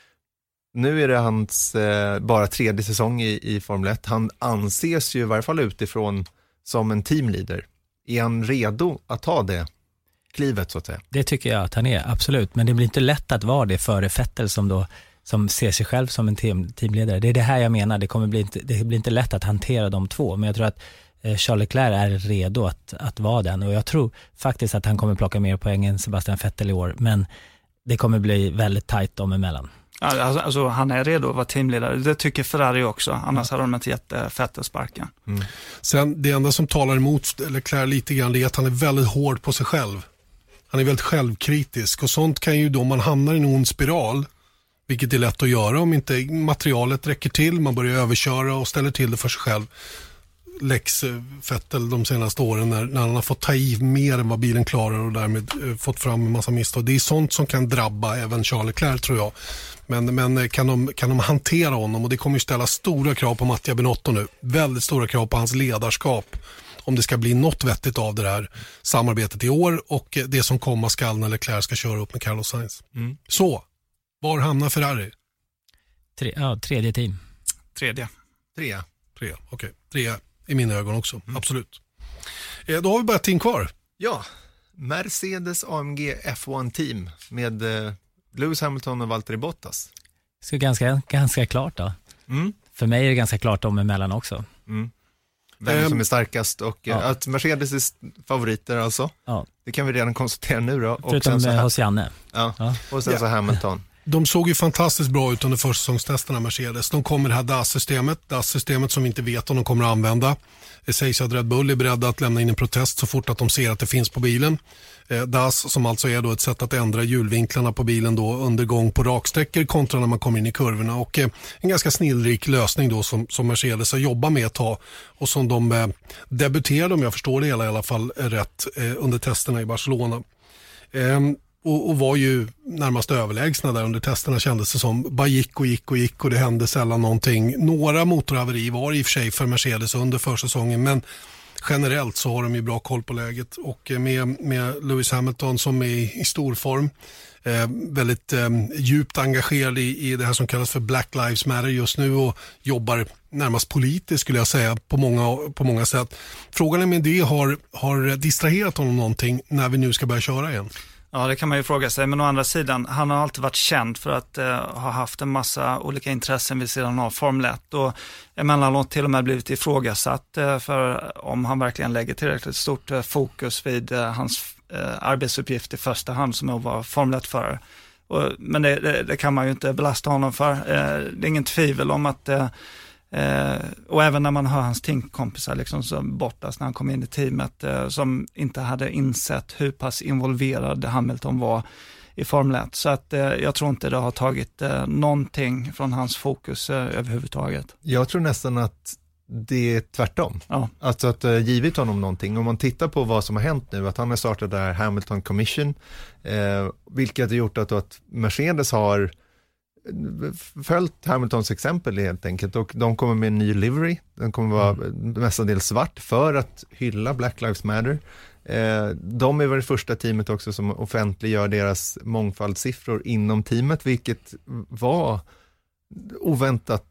Nu är det hans bara 3:e säsong i Formel 1. Han anses ju i varje fall utifrån som en teamleader. Är han redo att ta det klivet så att säga? Det tycker jag att han är, absolut. Men det blir inte lätt att vara det före Vettel som ser sig själv som en teamledare. Det är det här jag menar. Det blir inte lätt att hantera de två. Men jag tror att Charles Leclerc är redo att vara den. Och jag tror faktiskt att han kommer plocka mer poäng än Sebastian Vettel i år. Men det kommer bli väldigt tajt dem emellan. Alltså han är redo att vara teamledare. Det tycker Ferrari också. Annars hade de inte gett Vettel sparken. Sen det enda som talar emot Leclerc lite grann är att han är väldigt hård på sig själv. Han är väldigt självkritisk, och sånt kan ju då man hamnar i en ond spiral, vilket är lätt att göra om inte materialet räcker till, man börjar överköra och ställer till det för sig själv. Lex Vettel de senaste åren när han har fått ta i mer än vad bilen klarar och därmed fått fram en massa misstag. Det är sånt som kan drabba även Charles Leclerc, tror jag. Men kan de hantera honom, och det kommer ju ställa stora krav på Mattia Binotto nu. Väldigt stora krav på hans ledarskap om det ska bli något vettigt av det här samarbetet i år och det som komma skall när Leclerc ska köra upp med Carlos Sainz. Så, var hamnar Ferrari? Tredje team. Tredje, okej. Trea i mina ögon också, absolut. Då har vi bara ett team kvar. Ja, Mercedes AMG F1 team med Lewis Hamilton och Valtteri Bottas. Så ganska klart då. För mig är det ganska klart om emellan också. Vem som är starkast, och att Mercedes är favoriter alltså. Ja. Det kan vi redan konstatera nu då. Förutom hos Janne. Ja. Och sen så Hamilton. De såg ju fantastiskt bra ut under försäsongstesterna, Mercedes. De kommer det här DAS-systemet som vi inte vet om de kommer att använda. Det sägs att Red Bull är beredda att lämna in en protest så fort att de ser att det finns på bilen. DAS som alltså är då ett sätt att ändra hjulvinklarna på bilen då under gång på raksträckor kontra när man kommer in i kurvorna. Och en ganska snillrik lösning då som Mercedes har jobbat med ett tag och som de debuterade, om jag förstår det hela i alla fall rätt, under testerna i Barcelona. Och var ju närmast överlägsna där under testerna, kändes det som. Bara gick och det hände sällan någonting. Några motorhaveri var i och för sig för Mercedes under försäsongen, men generellt så har de ju bra koll på läget. Och med Lewis Hamilton som är i stor form, väldigt djupt engagerad i det här som kallas för Black Lives Matter just nu och jobbar närmast politiskt skulle jag säga på många sätt. Frågan är med det har distraherat honom någonting när vi nu ska börja köra igen? Ja, det kan man ju fråga sig, men å andra sidan, han har alltid varit känd för att ha haft en massa olika intressen vid sidan av Formel 1 och emellanåt till och med blivit ifrågasatt för om han verkligen lägger tillräckligt stort fokus vid hans arbetsuppgift i första hand som att vara Formel 1-förare. Men det kan man ju inte belasta honom för. Det är ingen tvivel om att och även när man hör hans teamkompisar liksom som Bottas när han kom in i teamet som inte hade insett hur pass involverad Hamilton var i Formel 1. Så att jag tror inte det har tagit någonting från hans fokus överhuvudtaget. Jag tror nästan att det är tvärtom. Ja. Alltså att givit honom någonting. Om man tittar på vad som har hänt nu, att han har startat där Hamilton Commission, vilket har gjort att Mercedes har följt Hamiltons exempel helt enkelt, och de kommer med en ny livery. Den kommer vara mestadels svart för att hylla Black Lives Matter. De är väl det första teamet också som offentliggör deras mångfaldssiffror inom teamet, vilket var oväntat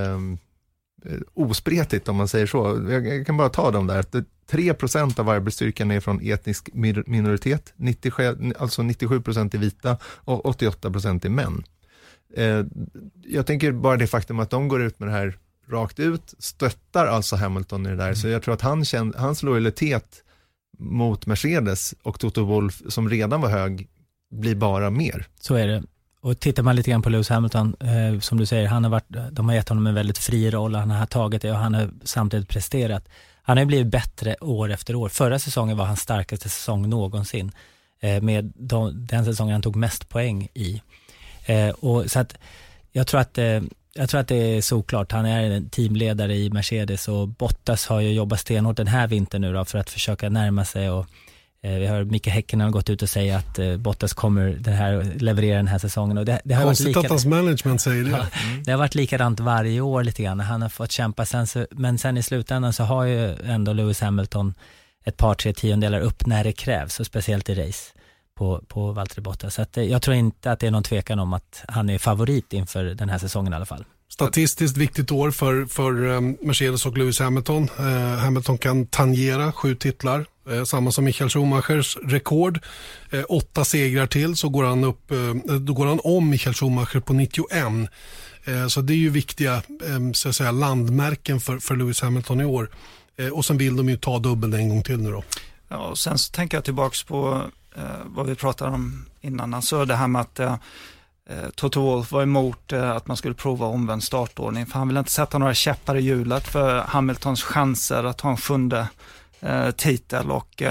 ospretigt om man säger så. Jag kan bara ta dem där. 3% av arbetsstyrkan är från etnisk minoritet, 97% är vita och 88% är män. Jag tänker bara det faktum att de går ut med det här rakt ut, stöttar alltså Hamilton i det där. Så jag tror att hans lojalitet mot Mercedes och Toto Wolff som redan var hög blir bara mer. Så är det. Och tittar man lite grann på Lewis Hamilton, som du säger, de har gett honom en väldigt fri roll, han har tagit det och han har samtidigt presterat. Han har blivit bättre år efter år. Förra säsongen var hans starkaste säsong någonsin, med den säsongen han tog mest poäng i. Och så att jag tror att det är såklart. Han är en teamledare i Mercedes och Bottas har ju jobbat stenhårt den här vintern nu då för att försöka närma sig, och vi har Mika Häkkinen har gått ut och säga att Bottas kommer leverera den här säsongen, och det har konstigt att hans management säger det. Det har varit likadant varje år lite grann. Han har fått kämpa men sen i slutändan så har ju ändå Lewis Hamilton ett par 3 tiondelar upp när det krävs, och speciellt i race på Valtteri Bottas. Så att jag tror inte att det är någon tvekan om att han är favorit inför den här säsongen i alla fall. Statistiskt viktigt år för Mercedes och Lewis Hamilton. Hamilton kan tangera 7 titlar, samma som Michael Schumachers rekord. 8 segrar till så då går han om Michael Schumacher på 91. Så det är ju viktiga så att säga, landmärken för Lewis Hamilton i år. Och sen vill de ju ta dubbeln en gång till nu då. Ja, och sen så tänker jag tillbaks på vad vi pratade om innan. Alltså det här med att Toto Wolff var emot att man skulle prova omvänd startordning, för han vill inte sätta några käppar i hjulet för Hamiltons chanser att ha en 7:e titel, och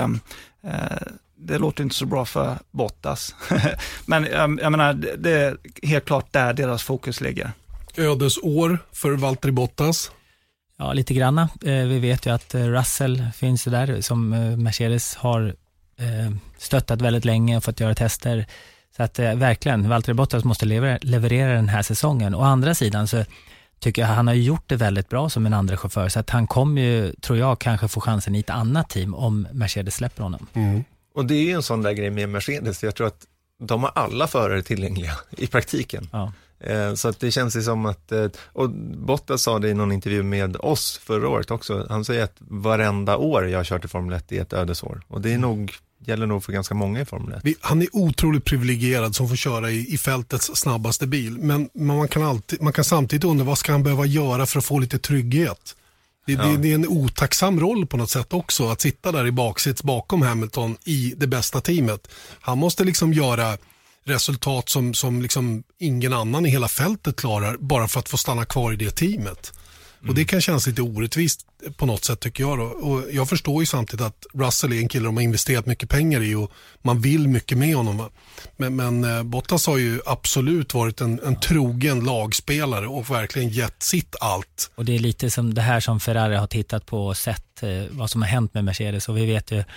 det låter inte så bra för Bottas. Men jag menar, det är helt klart där deras fokus ligger. Ödesår för Valtteri Bottas. Ja, lite granna. Vi vet ju att Russell finns där som Mercedes har stöttat väldigt länge och fått göra tester. Så att verkligen, Valtteri Bottas måste leverera den här säsongen. Å andra sidan så tycker jag att han har gjort det väldigt bra som en andra chaufför. Så att han kommer ju, tror jag, kanske få chansen i ett annat team om Mercedes släpper honom. Mm. Och det är ju en sån där grej med Mercedes. Jag tror att de har alla förare tillgängliga i praktiken. Ja. Så att det känns ju som att, och Bottas sa det i någon intervju med oss förra året också. Han säger att varenda år jag har kört i Formel 1 är ett ödesår. Och det är gäller nog för ganska många i Formel 1. Han är otroligt privilegierad som får köra i fältets snabbaste bil. Men man kan samtidigt undra vad ska han behöva göra för att få lite trygghet. Det är en otacksam roll på något sätt också att sitta där i baksits bakom Hamilton i det bästa teamet. Han måste liksom göra resultat som liksom ingen annan i hela fältet klarar bara för att få stanna kvar i det teamet. Och det kan kännas lite orättvist på något sätt tycker jag då. Och jag förstår ju samtidigt att Russell är en kille de har investerat mycket pengar i och man vill mycket med honom. Men Bottas har ju absolut varit en trogen lagspelare och verkligen gett sitt allt. Och det är lite som det här som Ferrari har tittat på och sett vad som har hänt med Mercedes. Och vi vet ju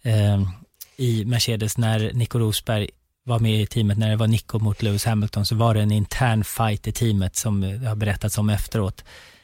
i Mercedes när Nico Rosberg var med i teamet, när det var Nico mot Lewis Hamilton, så var det en intern fight i teamet som det har berättats om efteråt.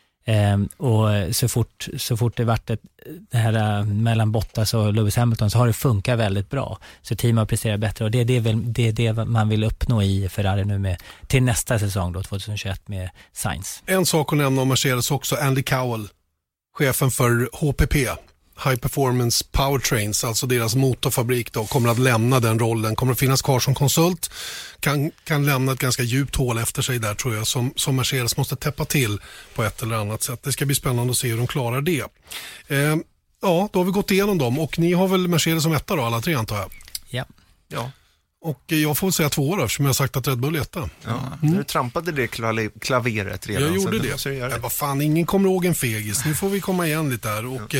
Och så fort det varit det här mellan Bottas och Lewis Hamilton så har det funkat väldigt bra. Så teamet har presterat bättre och det är det man vill uppnå i Ferrari nu med till nästa säsong då 2021 med Sainz. En sak att nämna om Mercedes också, Andy Cowell, chefen för HPP, High Performance Powertrains, alltså deras motorfabrik då, kommer att lämna den rollen, kommer att finnas kvar som konsult, kan lämna ett ganska djupt hål efter sig där tror jag som Mercedes måste täppa till på ett eller annat sätt. Det ska bli spännande att se hur de klarar det. Ja, då har vi gått igenom dem och ni har väl Mercedes som etta då, alla tre antar jag? Ja. Och jag får väl säga 2 år eftersom jag har sagt att Red Bull är etta. Du trampade det klaveret redan. Jag gjorde det. Vad fan, ingen kommer ihåg en fegis. Nu får vi komma igen lite här och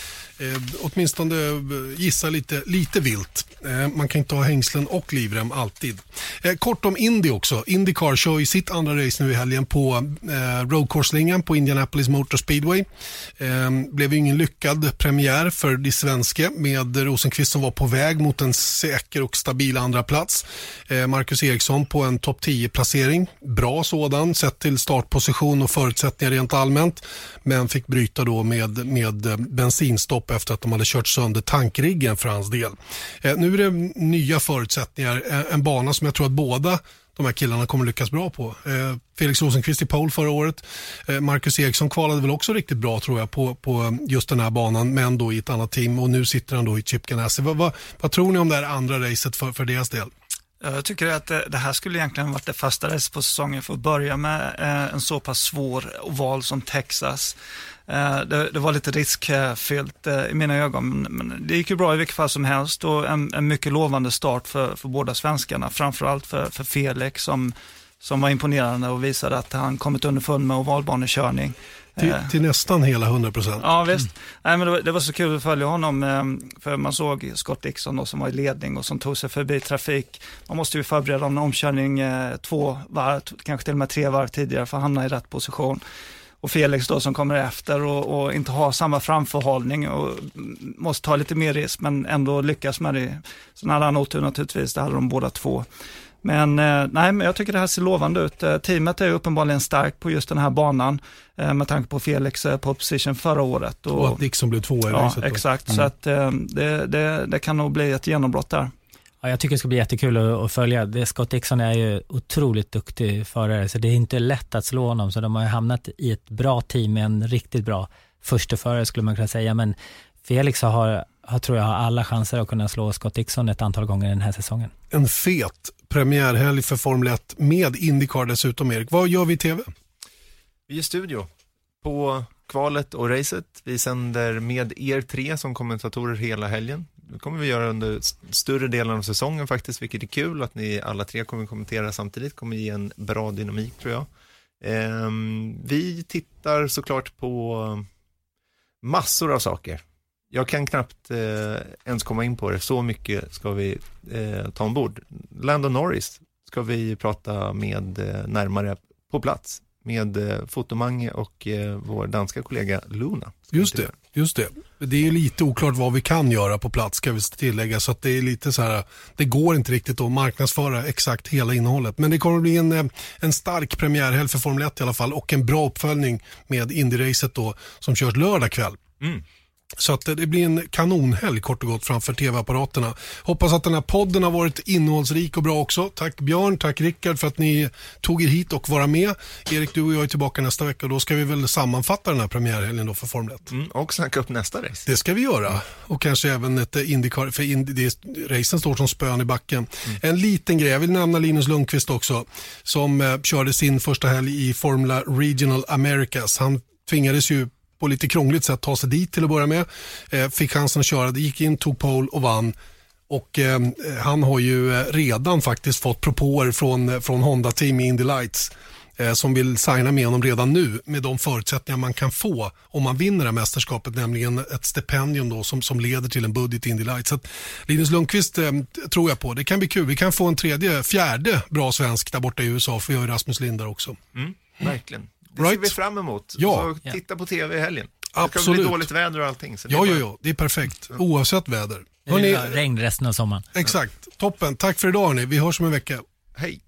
åtminstone gissa lite vilt. Man kan inte ha hängslen och livrem alltid. Kort om Indy också. IndyCar kör ju sitt andra race nu i helgen på roadcourse-linjen på Indianapolis Motor Speedway. Blev ju ingen lyckad premiär för de svenska med Rosenqvist som var på väg mot en säker och stabil andra plats. Marcus Eriksson på en topp 10-placering. Bra sådan, sett till startposition och förutsättningar rent allmänt. Men fick bryta då med bensinstopp efter att de hade kört sönder tankriggen för hans del. Nu är det nya förutsättningar, en bana som jag tror att båda de här killarna kommer lyckas bra på. Felix Rosenqvist i pole förra året. Marcus Eriksson kvalade väl också riktigt bra tror jag på just den här banan, men då i ett annat team och nu sitter han då i Chip Ganassi. Vad tror ni om det här andra racet för deras del? Jag tycker att det här skulle egentligen varit det första racet på säsongen för att börja med en så pass svår oval som Texas. Det var lite riskfyllt i mina ögon, men det gick ju bra i vilket fall som helst och en mycket lovande start för båda svenskarna, framförallt för Felix som var imponerande och visade att han kommit underfund med ovalbanekörning. Till nästan hela 100%. Ja visst. Nej, men det var så kul att följa honom för man såg Scott Dixon då, som var i ledning och som tog sig förbi trafik. Man måste ju förbereda en omkörning 2 varv, kanske till och med 3 varv tidigare för att hamna i rätt position. Och Felix då som kommer efter och inte har samma framförhållning och måste ta lite mer risk men ändå lyckas med det. Så hade han otur naturligtvis, det hade de båda två. Men men jag tycker det här ser lovande ut. Teamet är uppenbarligen starkt på just den här banan med tanke på Felix pole position förra året. Och att Dixon blev 2 i racet. Ja, exakt. Så att det kan nog bli ett genombrott där. Ja, jag tycker det ska bli jättekul att följa. Scott Dixon är ju otroligt duktig förare så det är inte lätt att slå honom. Så de har ju hamnat i ett bra team med en riktigt bra första förare skulle man kunna säga. Men Felix tror jag har alla chanser att kunna slå Scott Dixon ett antal gånger den här säsongen. En fet premiärhelg för Formel 1 med IndyCar dessutom, Erik. Vad gör vi i tv? Vi är i studio på kvalet och racet. Vi sänder med er 3 som kommentatorer hela helgen. Det kommer vi göra under större delen av säsongen faktiskt, vilket är kul att ni alla 3 kommer kommentera samtidigt. Kommer ge en bra dynamik tror jag. Vi tittar såklart på massor av saker. Jag kan knappt ens komma in på det. Så mycket ska vi ta ombord. Lando Norris ska vi prata med närmare på plats. Med Fotomange och vår danska kollega Luna. Just det. Det är ju lite oklart vad vi kan göra på plats ska vi tillägga. Så att det är lite så här, det går inte riktigt att marknadsföra exakt hela innehållet. Men det kommer att bli en stark premiärhelg för Formel 1 i alla fall. Och en bra uppföljning med Indy-racet då som körs lördag kväll. Så att det blir en kanonhelg kort och gott framför tv-apparaterna. Hoppas att den här podden har varit innehållsrik och bra också. Tack Björn, tack Rickard för att ni tog er hit och vara med. Erik, du och jag är tillbaka nästa vecka och då ska vi väl sammanfatta den här premiärhelgen då för Formel 1. Och snacka upp nästa race. Det ska vi göra. Och kanske även ett IndyCar, för racen står som spön i backen. En liten grej, jag vill nämna Linus Lundqvist också som körde sin första helg i Formula Regional Americas. Han tvingades ju på lite krångligt sätt ta sig dit till att börja med. Fick chansen att köra, det gick in, tog pole och vann. Och han har ju redan faktiskt fått propåer från Honda-team i Indy Lights som vill signa med honom redan nu med de förutsättningar man kan få om man vinner det här mästerskapet, nämligen ett stipendium då som leder till en budget i Indy Lights. Så att Linus Lundqvist tror jag på. Det kan bli kul. Vi kan få en fjärde bra svensk där borta i USA, för vi har Rasmus Lindar också. Verkligen. Det ser vi fram emot. Ja. Så titta på tv i helgen. Absolut. Det kan bli dåligt väder och allting. Så Ja, det är perfekt. Oavsett väder. Det är regn resten av sommaren. Exakt. Toppen. Tack för idag, hörni. Vi hörs om en vecka. Hej.